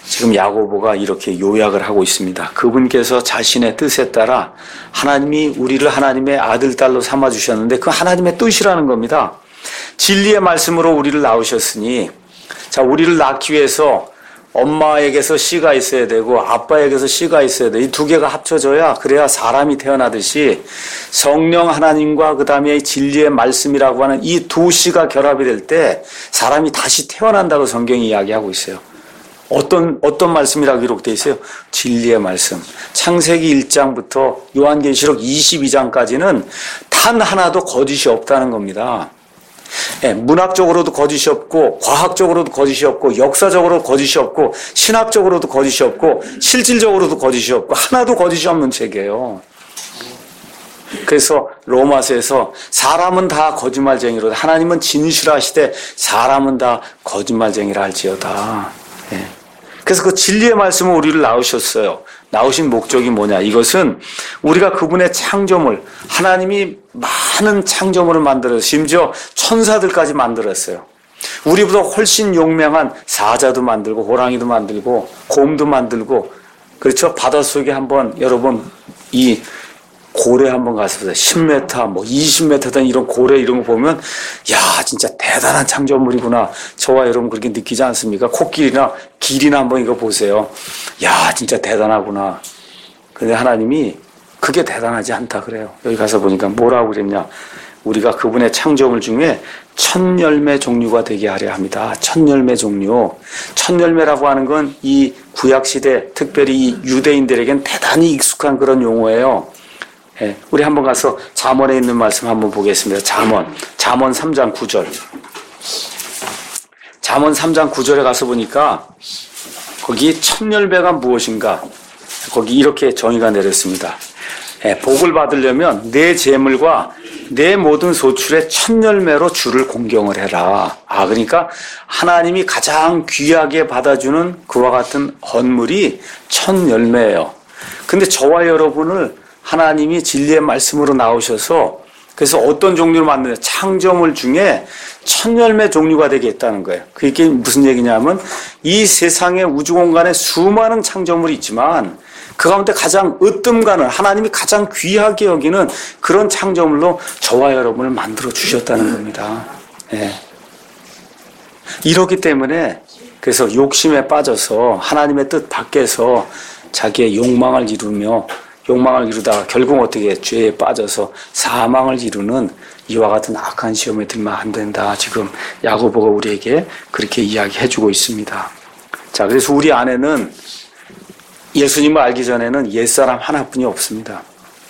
지금 야고보가 이렇게 요약을 하고 있습니다. 그분께서 자신의 뜻에 따라 하나님이 우리를 하나님의 아들, 딸로 삼아주셨는데 그 하나님의 뜻이라는 겁니다. 진리의 말씀으로 우리를 낳으셨으니, 자, 우리를 낳기 위해서 엄마에게서 씨가 있어야 되고 아빠에게서 씨가 있어야 돼. 이 두 개가 합쳐져야, 그래야 사람이 태어나듯이 성령 하나님과 그 다음에 진리의 말씀이라고 하는 이 두 씨가 결합이 될 때 사람이 다시 태어난다고 성경이 이야기하고 있어요. 어떤, 어떤 말씀이라고 기록되어 있어요? 진리의 말씀. 창세기 일 장부터 요한계시록 이십이 장까지는 단 하나도 거짓이 없다는 겁니다. 예, 문학적으로도 거짓이 없고, 과학적으로도 거짓이 없고, 역사적으로도 거짓이 없고, 신학적으로도 거짓이 없고, 실질적으로도 거짓이 없고, 하나도 거짓이 없는 책이에요. 그래서 로마서에서 사람은 다 거짓말쟁이로, 하나님은 진실하시되 사람은 다 거짓말쟁이라 할지어다. 예. 그래서 그 진리의 말씀을 우리를 낳으셨어요. 낳으신 목적이 뭐냐? 이것은 우리가 그분의 창조물, 하나님이 많은 창조물을 만들어서 심지어 천사들까지 만들었어요. 우리보다 훨씬 용맹한 사자도 만들고 호랑이도 만들고 곰도 만들고, 그렇죠? 바닷속에 한번 여러분 이 고래 한번 가서 보세요. 십 미터, 뭐 이십 미터 된 이런 고래 이런 거 보면, 야, 진짜 대단한 창조물이구나. 저와 여러분 그렇게 느끼지 않습니까? 코끼리나 길이나 한번 이거 보세요. 야, 진짜 대단하구나. 근데 하나님이 그게 대단하지 않다 그래요. 여기 가서 보니까 뭐라고 그랬냐. 우리가 그분의 창조물 중에 첫 열매 종류가 되게 하려 합니다. 첫 열매 종류. 첫 열매라고 하는 건 이 구약시대, 특별히 이 유대인들에겐 대단히 익숙한 그런 용어예요. 예, 우리 한번 가서 잠언에 있는 말씀 한번 보겠습니다. 잠언, 잠언 삼 장 구 절. 잠언 삼 장 구 절에 가서 보니까 거기 첫 열매가 무엇인가? 거기 이렇게 정의가 내렸습니다. 예, 복을 받으려면 내 재물과 내 모든 소출의 첫 열매로 주를 공경을 해라. 아, 그러니까 하나님이 가장 귀하게 받아주는 그와 같은 헌물이 첫 열매예요. 근데 저와 여러분을 하나님이 진리의 말씀으로 나오셔서, 그래서 어떤 종류를 만드냐, 창조물 중에 첫 열매 종류가 되겠다는 거예요. 그게 무슨 얘기냐면 이 세상의 우주 공간에 수많은 창조물이 있지만 그 가운데 가장 으뜸 가는, 하나님이 가장 귀하게 여기는 그런 창조물로 저와 여러분을 만들어 주셨다는 겁니다. 예. 이렇기 때문에 그래서 욕심에 빠져서 하나님의 뜻 밖에서 자기의 욕망을 이루며 욕망을 이루다가 결국 어떻게 죄에 빠져서 사망을 이루는 이와 같은 악한 시험에 들면 안 된다. 지금 야고보가 우리에게 그렇게 이야기해주고 있습니다. 자, 그래서 우리 안에는 예수님을 알기 전에는 옛사람 하나뿐이 없습니다.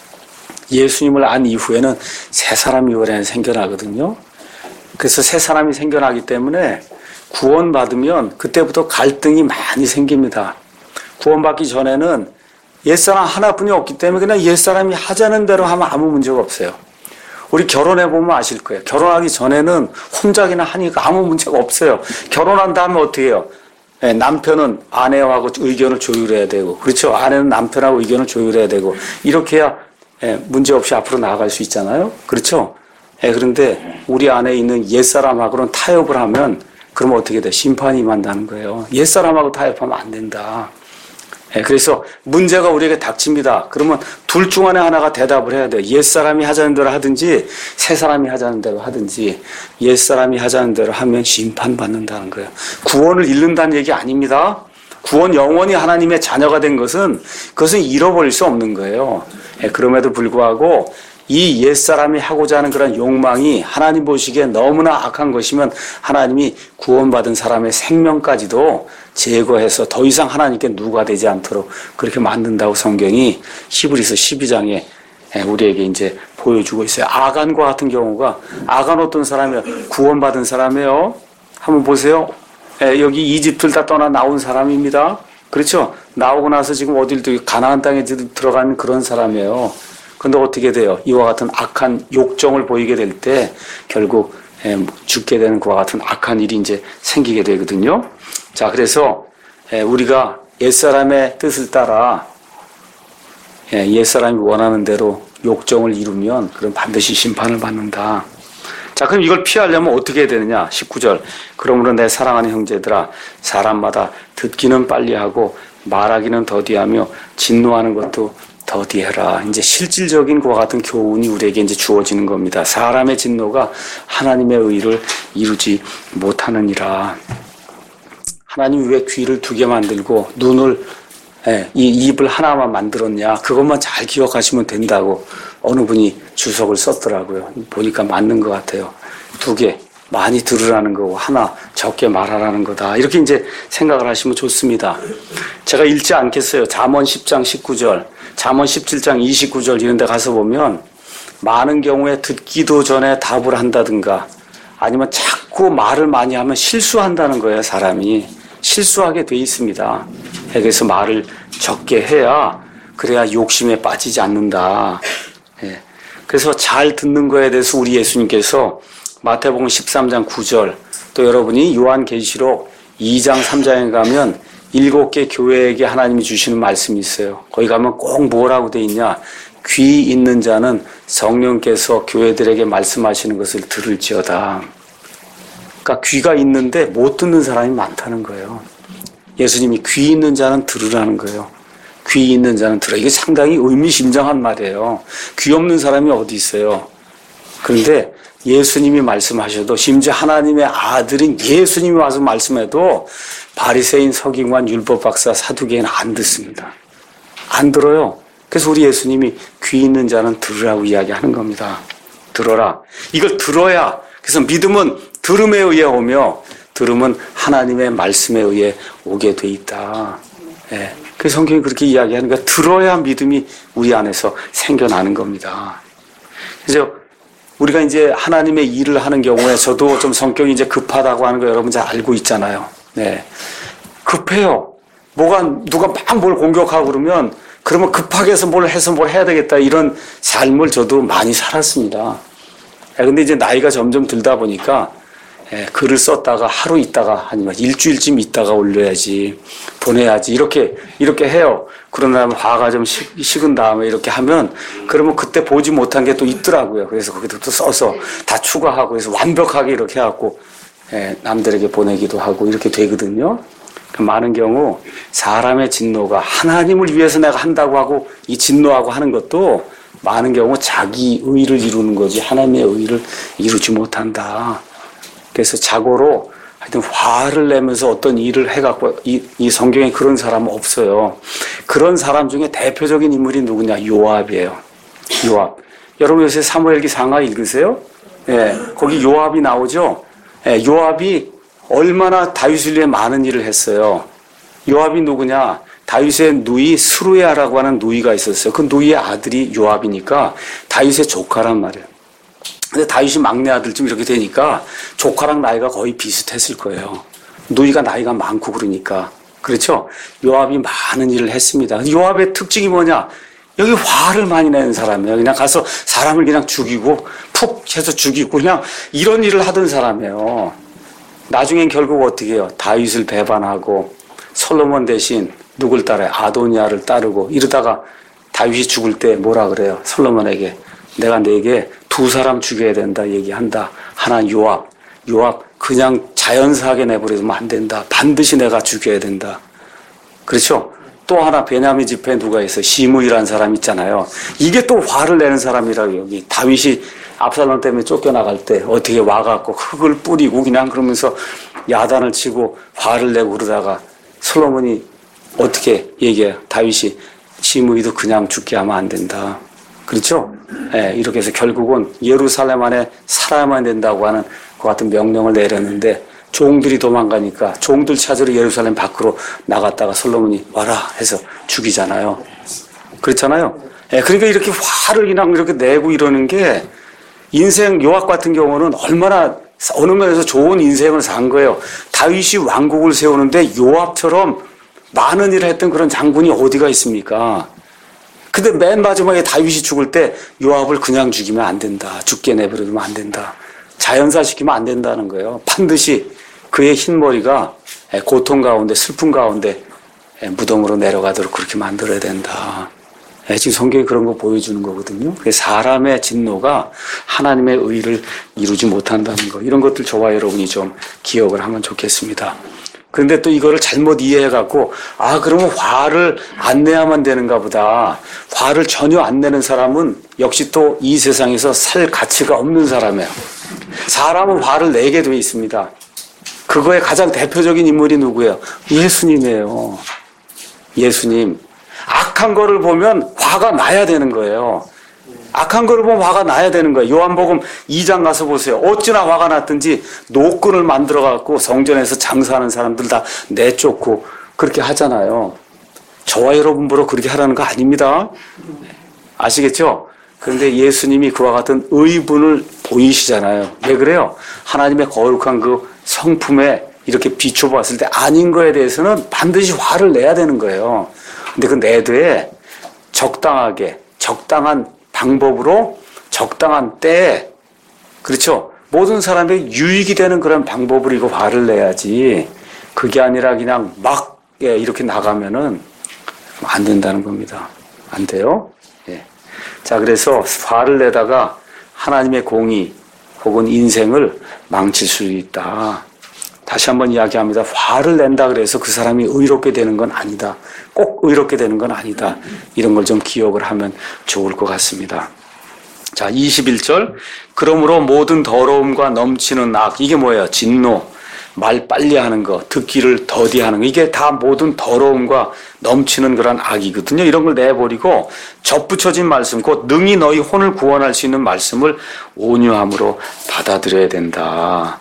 예수님을 안 이후에는 새 사람이 이번에 생겨나거든요. 그래서 새 사람이 생겨나기 때문에 구원받으면 그때부터 갈등이 많이 생깁니다. 구원받기 전에는 옛사람 하나뿐이 없기 때문에 그냥 옛사람이 하자는 대로 하면 아무 문제가 없어요. 우리 결혼해보면 아실 거예요. 결혼하기 전에는 혼자기나 하니까 아무 문제가 없어요. 결혼한 다음에 어떻게 해요? 예, 남편은 아내하고 의견을 조율해야 되고, 그렇죠? 아내는 남편하고 의견을 조율해야 되고, 이렇게 해야 예, 문제없이 앞으로 나아갈 수 있잖아요. 그렇죠? 예, 그런데 우리 안에 있는 옛사람하고는 타협을 하면 그러면 어떻게 돼? 심판이 임한다는 거예요. 옛사람하고 타협하면 안 된다. 예, 그래서 문제가 우리에게 닥칩니다. 그러면 둘 중 안에 하나가 대답을 해야 돼요. 옛사람이 하자는 대로 하든지 새사람이 하자는 대로 하든지. 옛사람이 하자는 대로 하면 심판받는다는 거예요. 구원을 잃는다는 얘기 아닙니다. 구원 영원히 하나님의 자녀가 된 것은 그것은 잃어버릴 수 없는 거예요. 예, 그럼에도 불구하고 이 옛사람이 하고자 하는 그런 욕망이 하나님 보시기에 너무나 악한 것이면 하나님이 구원받은 사람의 생명까지도 제거해서 더 이상 하나님께 누가 되지 않도록 그렇게 만든다고 성경이 히브리서 십이 장에 우리에게 이제 보여주고 있어요. 아간과 같은 경우가, 아간 어떤 사람이에요? 구원받은 사람이에요. 한번 보세요. 여기 이집트를 다 떠나 나온 사람입니다. 그렇죠? 나오고 나서 지금 어딜 가나안 땅에 들어간 그런 사람이에요. 근데 어떻게 돼요? 이와 같은 악한 욕정을 보이게 될 때 결국 죽게 되는 그와 같은 악한 일이 이제 생기게 되거든요. 자, 그래서 우리가 옛사람의 뜻을 따라 옛사람이 원하는 대로 욕정을 이루면 그럼 반드시 심판을 받는다. 자, 그럼 이걸 피하려면 어떻게 해야 되느냐? 십구 절. 그러므로 내 사랑하는 형제들아, 사람마다 듣기는 빨리 하고 말하기는 더디하며 진노하는 것도 더디해라. 이제 실질적인 그와 같은 교훈이 우리에게 이제 주어지는 겁니다. 사람의 진노가 하나님의 의를 이루지 못하느니라. 하나님이 왜 귀를 두 개 만들고 눈을, 예, 이 입을 하나만 만들었냐? 그것만 잘 기억하시면 된다고 어느 분이 주석을 썼더라고요. 보니까 맞는 것 같아요. 두 개. 많이 들으라는 거고 하나 적게 말하라는 거다. 이렇게 이제 생각을 하시면 좋습니다. 제가 읽지 않겠어요. 잠언 십 장 십구 절, 잠언 십칠 장 이십구 절 이런 데 가서 보면 많은 경우에 듣기도 전에 답을 한다든가 아니면 자꾸 말을 많이 하면 실수한다는 거예요. 사람이 실수하게 돼 있습니다. 그래서 말을 적게 해야 그래야 욕심에 빠지지 않는다. 예. 그래서 잘 듣는 거에 대해서 우리 예수님께서 마태복음 십삼 장 구 절, 또 여러분이 요한계시록 이 장 삼 장에 가면 일곱 개 교회에게 하나님이 주시는 말씀이 있어요. 거기 가면 꼭 뭐라고 돼 있냐? 귀 있는 자는 성령께서 교회들에게 말씀하시는 것을 들을지어다. 그러니까 귀가 있는데 못 듣는 사람이 많다는 거예요. 예수님이 귀 있는 자는 들으라는 거예요. 귀 있는 자는 들어. 이게 상당히 의미심장한 말이에요. 귀 없는 사람이 어디 있어요? 그런데 예수님이 말씀하셔도 심지어 하나님의 아들인 예수님이 와서 말씀해도 바리새인, 서기관, 율법 박사, 사두개인은 안 듣습니다. 안 들어요. 그래서 우리 예수님이 귀 있는 자는 들으라고 이야기하는 겁니다. 들어라. 이걸 들어야. 그래서 믿음은 들음에 의해 오며 들음은 하나님의 말씀에 의해 오게 돼 있다. 예. 그래서 성경이 그렇게 이야기하는 거야. 들어야 믿음이 우리 안에서 생겨나는 겁니다. 그래서 우리가 이제 하나님의 일을 하는 경우에 저도 좀 성격이 이제 급하다고 하는 거 여러분 잘 알고 있잖아요. 네. 급해요. 뭐가, 누가 막 뭘 공격하고 그러면, 그러면 급하게 해서 뭘 해서 뭘 해야 되겠다. 이런 삶을 저도 많이 살았습니다. 근데 이제 나이가 점점 들다 보니까, 예, 글을 썼다가 하루 있다가 아니면 일주일쯤 있다가 올려야지, 보내야지, 이렇게, 이렇게 해요. 그런 다음에 화가 좀 식, 식은 다음에 이렇게 하면, 그러면 그때 보지 못한 게 또 있더라고요. 그래서 거기도 또 써서 다 추가하고, 그래서 완벽하게 이렇게 해갖고, 예, 남들에게 보내기도 하고, 이렇게 되거든요. 많은 경우, 사람의 진노가 하나님을 위해서 내가 한다고 하고, 이 진노하고 하는 것도 많은 경우 자기 의를 이루는 거지, 하나님의 의를 이루지 못한다. 그래서 자고로 하여튼 화를 내면서 어떤 일을 해갖고 이, 이 성경에 그런 사람은 없어요. 그런 사람 중에 대표적인 인물이 누구냐? 요압이에요. 요압. 여러분 요새 사무엘기 상하 읽으세요? 예, 거기 요압이 나오죠? 예, 요압이 얼마나 다윗을 위해 많은 일을 했어요. 요압이 누구냐? 다윗의 누이 스루야라고 하는 누이가 있었어요. 그 누이의 아들이 요압이니까 다윗의 조카란 말이에요. 근데 다윗이 막내 아들쯤 이렇게 되니까 조카랑 나이가 거의 비슷했을 거예요. 누이가 나이가 많고 그러니까. 그렇죠? 요압이 많은 일을 했습니다. 요압의 특징이 뭐냐? 여기 화를 많이 내는 사람이에요. 그냥 가서 사람을 그냥 죽이고 푹 해서 죽이고 그냥 이런 일을 하던 사람이에요. 나중엔 결국 어떻게 해요? 다윗을 배반하고 솔로몬 대신 누굴 따라요? 아도니아를 따르고 이러다가 다윗이 죽을 때 뭐라 그래요? 솔로몬에게 내가 네게 두 사람 죽여야 된다 얘기한다. 하나 요압. 요압 그냥 자연사하게 내버려두면 안 된다. 반드시 내가 죽여야 된다. 그렇죠? 또 하나 베냐민 집회에 누가 있어요? 시므이라는 사람 있잖아요. 이게 또 화를 내는 사람이라고 여기. 다윗이 압살롬 때문에 쫓겨나갈 때 어떻게 와갖고 흙을 뿌리고 그냥 그러면서 야단을 치고 화를 내고 그러다가 솔로몬이 어떻게 얘기해요? 다윗이 시므이도 그냥 죽게 하면 안 된다. 그렇죠? 예, 이렇게 해서 결국은 예루살렘 안에 살아야만 된다고 하는 그 같은 명령을 내렸는데 종들이 도망가니까 종들 찾으러 예루살렘 밖으로 나갔다가 솔로몬이 와라 해서 죽이잖아요. 그렇잖아요. 예, 그러니까 이렇게 화를 그냥 이렇게 내고 이러는 게 인생 요압 같은 경우는 얼마나 어느 면에서 좋은 인생을 산 거예요. 다윗이 왕국을 세우는데 요압처럼 많은 일을 했던 그런 장군이 어디가 있습니까? 근데 맨 마지막에 다윗이 죽을 때 요압을 그냥 죽이면 안 된다. 죽게 내버려두면 안 된다. 자연사시키면 안 된다는 거예요. 반드시 그의 흰머리가 고통 가운데 슬픔 가운데 무덤으로 내려가도록 그렇게 만들어야 된다. 예, 지금 성경이 그런 거 보여주는 거거든요. 사람의 진노가 하나님의 의를 이루지 못한다는 거. 이런 것들 저와 여러분이 좀 기억을 하면 좋겠습니다. 그런데 또 이거를 잘못 이해해갖고, 아, 그러면 화를 안 내야만 되는가 보다. 화를 전혀 안 내는 사람은 역시 또 이 세상에서 살 가치가 없는 사람이에요. 사람은 화를 내게 돼 있습니다. 그거의 가장 대표적인 인물이 누구예요? 예수님이에요. 예수님. 악한 거를 보면 화가 나야 되는 거예요. 악한 거를 보면 화가 나야 되는 거예요. 요한복음 이 장 가서 보세요. 어찌나 화가 났든지 노끈을 만들어 갖고 성전에서 장사하는 사람들 다 내쫓고 그렇게 하잖아요. 저와 여러분 보러 그렇게 하라는 거 아닙니다. 아시겠죠? 그런데 예수님이 그와 같은 의분을 보이시잖아요. 왜 그래요? 하나님의 거룩한 그 성품에 이렇게 비춰봤을 때 아닌 거에 대해서는 반드시 화를 내야 되는 거예요. 근데 그 내도에 적당하게, 적당한 방법으로, 적당한 때에, 그렇죠? 모든 사람에게 유익이 되는 그런 방법으로 이거 화를 내야지, 그게 아니라 그냥 막, 예, 이렇게 나가면은 안 된다는 겁니다. 안 돼요? 예. 자, 그래서 화를 내다가 하나님의 공의 혹은 인생을 망칠 수 있다. 다시 한번 이야기합니다. 화를 낸다 그래서 그 사람이 의롭게 되는 건 아니다. 꼭 의롭게 되는 건 아니다. 이런 걸 좀 기억을 하면 좋을 것 같습니다. 자, 이십일 절. 그러므로 모든 더러움과 넘치는 악. 이게 뭐예요? 진노, 말 빨리 하는 거, 듣기를 더디하는 거. 이게 다 모든 더러움과 넘치는 그런 악이거든요. 이런 걸 내버리고 접붙여진 말씀, 곧 능히 너희 혼을 구원할 수 있는 말씀을 온유함으로 받아들여야 된다.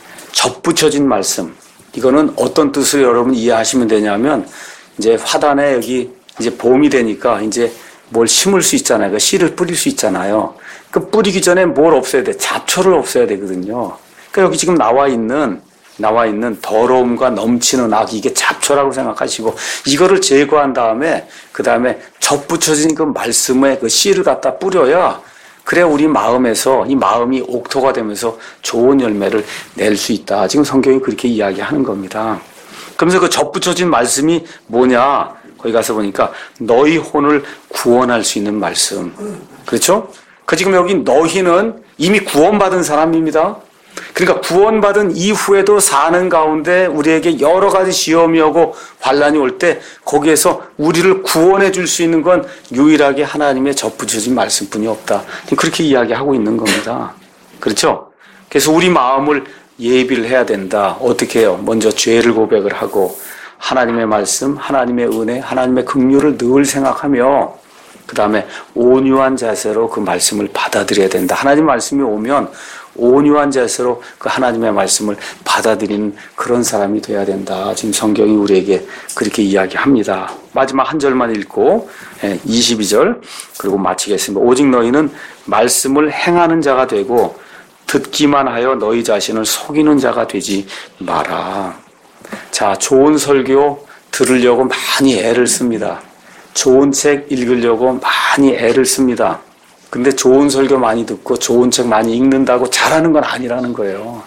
접붙여진 말씀. 이거는 어떤 뜻을 여러분 이해하시면 되냐면, 이제 화단에 여기 이제 봄이 되니까 이제 뭘 심을 수 있잖아요. 그 씨를 뿌릴 수 있잖아요. 그 뿌리기 전에 뭘 없애야 돼? 잡초를 없애야 되거든요. 그러니까 여기 지금 나와 있는, 나와 있는 더러움과 넘치는 악, 이게 잡초라고 생각하시고, 이거를 제거한 다음에, 그 다음에 접붙여진 그 말씀에 그 씨를 갖다 뿌려야, 그래야 우리 마음에서 이 마음이 옥토가 되면서 좋은 열매를 낼 수 있다. 지금 성경이 그렇게 이야기하는 겁니다. 그러면서 그 접붙여진 말씀이 뭐냐? 거기 가서 보니까 너희 혼을 구원할 수 있는 말씀. 그렇죠? 그 지금 여기 너희는 이미 구원받은 사람입니다. 그러니까 구원받은 이후에도 사는 가운데 우리에게 여러 가지 시험이 오고 환난이 올 때 거기에서 우리를 구원해 줄 수 있는 건 유일하게 하나님의 접붙여진 말씀뿐이 없다. 그렇게 이야기하고 있는 겁니다. 그렇죠? 그래서 우리 마음을 예비를 해야 된다. 어떻게 해요? 먼저 죄를 고백을 하고 하나님의 말씀, 하나님의 은혜, 하나님의 긍휼을 늘 생각하며 그 다음에 온유한 자세로 그 말씀을 받아들여야 된다. 하나님 말씀이 오면 온유한 자세로 그 하나님의 말씀을 받아들이는 그런 사람이 돼야 된다. 지금 성경이 우리에게 그렇게 이야기합니다. 마지막 한 절만 읽고 이십이 절 그리고 마치겠습니다. 오직 너희는 말씀을 행하는 자가 되고 듣기만 하여 너희 자신을 속이는 자가 되지 마라. 자, 좋은 설교 들으려고 많이 애를 씁니다. 좋은 책 읽으려고 많이 애를 씁니다. 근데 좋은 설교 많이 듣고 좋은 책 많이 읽는다고 잘하는 건 아니라는 거예요.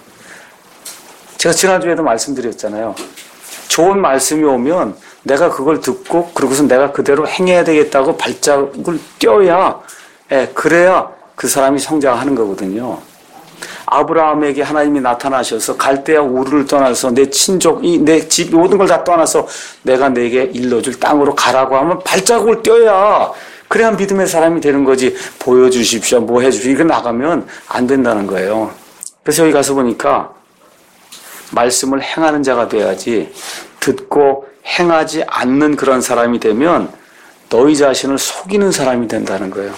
제가 지난주에도 말씀드렸잖아요. 좋은 말씀이 오면 내가 그걸 듣고 그러고서 내가 그대로 행해야 되겠다고 발작을 떼어야, 예, 그래야 그 사람이 성장하는 거거든요. 아브라함에게 하나님이 나타나셔서 갈대아 우르를 떠나서 내 친족, 내 집 모든 걸 다 떠나서 내가 내게 일러줄 땅으로 가라고 하면 발자국을 떼어야, 그래야 믿음의 사람이 되는 거지. 보여주십시오, 뭐 해주십시오, 이거 나가면 안 된다는 거예요. 그래서 여기 가서 보니까 말씀을 행하는 자가 돼야지, 듣고 행하지 않는 그런 사람이 되면 너희 자신을 속이는 사람이 된다는 거예요.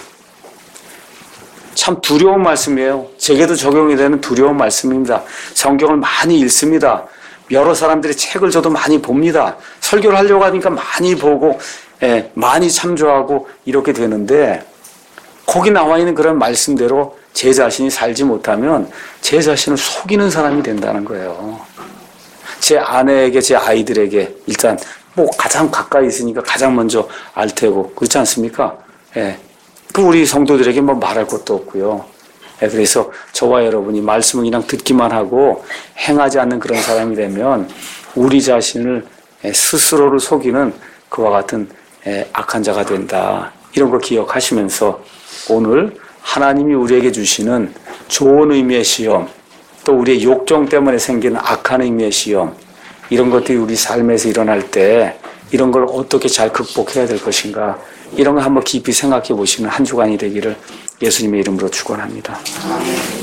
참 두려운 말씀이에요. 제게도 적용이 되는 두려운 말씀입니다. 성경을 많이 읽습니다. 여러 사람들이 책을 저도 많이 봅니다. 설교를 하려고 하니까 많이 보고, 예, 많이 참조하고 이렇게 되는데, 거기 나와 있는 그런 말씀대로 제 자신이 살지 못하면 제 자신을 속이는 사람이 된다는 거예요. 제 아내에게, 제 아이들에게 일단 뭐 가장 가까이 있으니까 가장 먼저 알 테고, 그렇지 않습니까? 예. 그 우리 성도들에게 뭐 말할 것도 없고요. 예, 그래서 저와 여러분이 말씀을 그냥 듣기만 하고 행하지 않는 그런 사람이 되면 우리 자신을, 예, 스스로를 속이는 그와 같은, 예, 악한 자가 된다. 이런 거 기억하시면서 오늘 하나님이 우리에게 주시는 좋은 의미의 시험, 또 우리의 욕정 때문에 생기는 악한 의미의 시험, 이런 것들이 우리 삶에서 일어날 때 이런 걸 어떻게 잘 극복해야 될 것인가, 이런 거 한번 깊이 생각해 보시는 한 주간이 되기를 예수님의 이름으로 축원합니다.